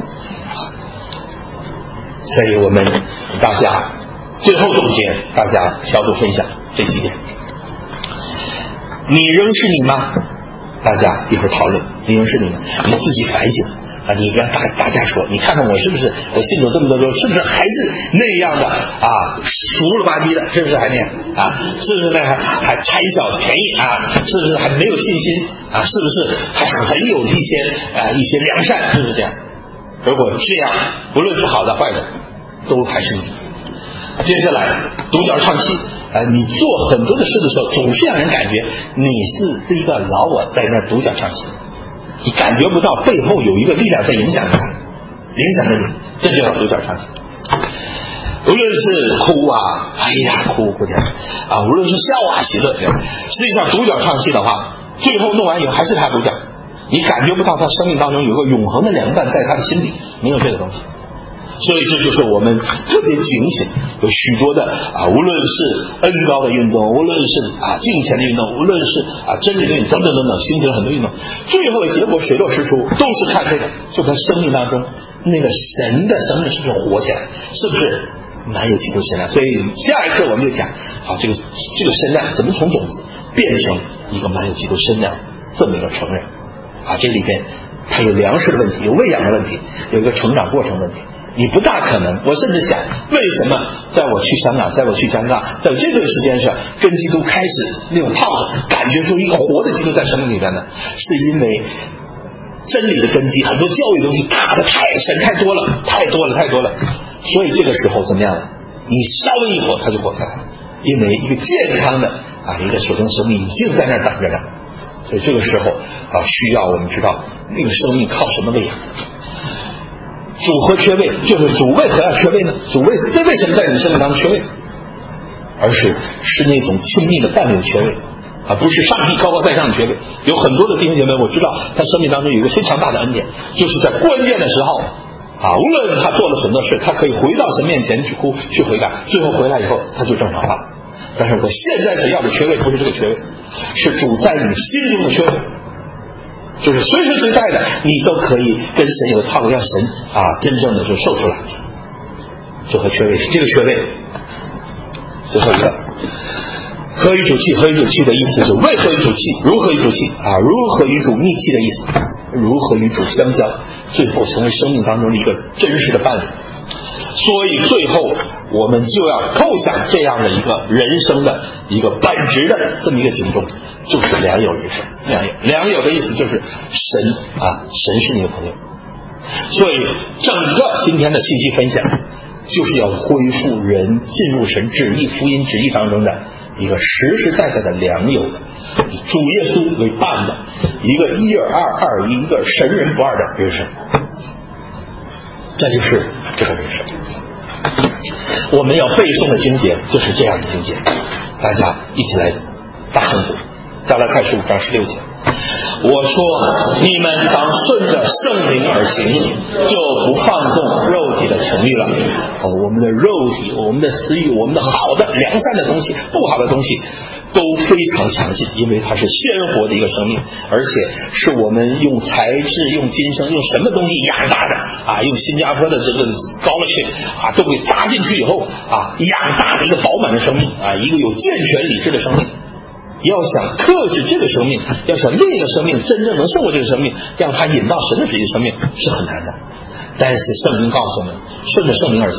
所以我们大家最后总结，大家小组分享这几点。你仍是你吗？大家一会儿讨论，你仍是你吗？你自己反省啊！你跟大大家说，你看看我是不是我信主这么多周，是不是还是那样的啊？俗了吧唧的，是不是还那样啊？是不是那还还贪小便宜啊？是不是还没有信心啊？是不是还很有一些啊一些良善？是不是这样？如果这样，不论是好的坏的，都还是你。接下来独角唱戏。呃，你做很多的事的时候，总是让人感觉你是一个老我在那独角唱戏，你感觉不到背后有一个力量在影响着他，影响着你，这就叫独角唱戏。无论是哭啊，哎呀，哭哭的啊，无论是笑啊，喜乐，实际上独角唱戏的话，最后弄完以后还是他独角，你感觉不到他生命当中有个永恒的良伴在他的心里，没有这个东西。所以这就是我们特别警醒，有许多的啊，无论是恩高的运动，无论是啊敬虔的运动，无论是啊真理的运动等等等等，兴起了很多运动，最后的结果水落石出，都是看这个，就他生命当中那个神的生命是不是活起来，是不是蛮有基督神量。所以下一次我们就讲，好，这个这个神量怎么从种子变成一个蛮有基督神量这么一个成人啊，这里边它有粮食的问题，有喂养的问题，有一个成长过程问题。你不大可能，我甚至想，为什么在我去香港，在我去香港，在这段时间上，跟基督开始那种泡子，感觉出一个活的基督在生命里边呢？是因为真理的根基，很多教育东西打得太深太多了，太多了，太多了。所以这个时候怎么样了？你稍微一活，它就活开了，因为一个健康的啊，一个属灵生命已经在那儿等着呢。所以这个时候啊，需要我们知道那个生命靠什么喂养。主和缺位，就是主为何要缺位呢？主为这为什么在你生命当中缺位？而是是那种亲密的伴侣缺位啊，不是上帝高高在上的缺位。有很多的弟兄姐妹，我知道他生命当中有一个非常大的恩典，就是在关键的时候啊，无论他做了很多事，他可以回到神面前去哭去悔改，最后回来以后他就正常化。但是我现在所要的缺位不是这个缺位，是主在你心中的缺位。就是随时随在的，你都可以跟神有套，让神啊真正的就受出来。这和缺位，这个缺位，最后一个，合于主气，合于主气的意思是为合于主气，如何与主气啊，如何与主密契的意思，如何与主相交，最后成为生命当中的一个真实的伴侣。所以最后我们就要构想这样的一个人生的一个本质的这么一个警钟，就是良友人生。良友，良友的意思就是神啊，神是你的朋友。所以整个今天的信息分享，就是要恢复人进入神旨意、福音旨意当中的一个实实在在的良友的，以主耶稣为伴的一个一而二，二而一，一个神人不二的人生。这就是这个人生。我们要背诵的经节就是这样的经节，大家一起来大声读。加拉太书五章十六节，我说你们当顺着圣灵而行，就不放纵肉体的情欲了。哦，我们的肉体，我们的私欲，我们的好的良善的东西，不好的东西都非常强劲，因为它是鲜活的一个生命，而且是我们用材质、用今生、用什么东西养大的啊，用新加坡的这个高了去啊，都给砸进去以后啊，养大的一个饱满的生命啊，一个有健全理智的生命。要想克制这个生命，要想另一个生命真正能胜过这个生命，让它引到神的旨意生命是很难的。但是圣经告诉我们，顺着圣灵而行，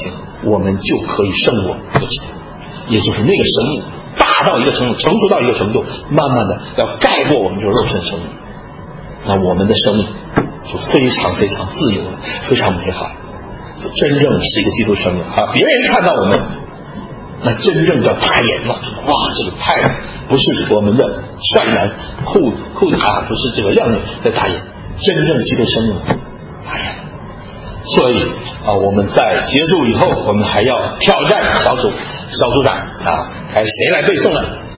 我们就可以胜过这个疾病，也就是那个生命大到一个程度，成熟到一个程度，慢慢的要盖过我们这个肉身生命，那我们的生命就非常非常自由了，非常美好，真正是一个基督生命啊！别人看到我们，那真正叫大眼了，哇，这个太不是我们的帅男酷酷啊，不是这个靓女的大眼，真正基督生命大眼。所以啊，我们在结束以后，我们还要挑战小组小组长啊，看谁来背诵了。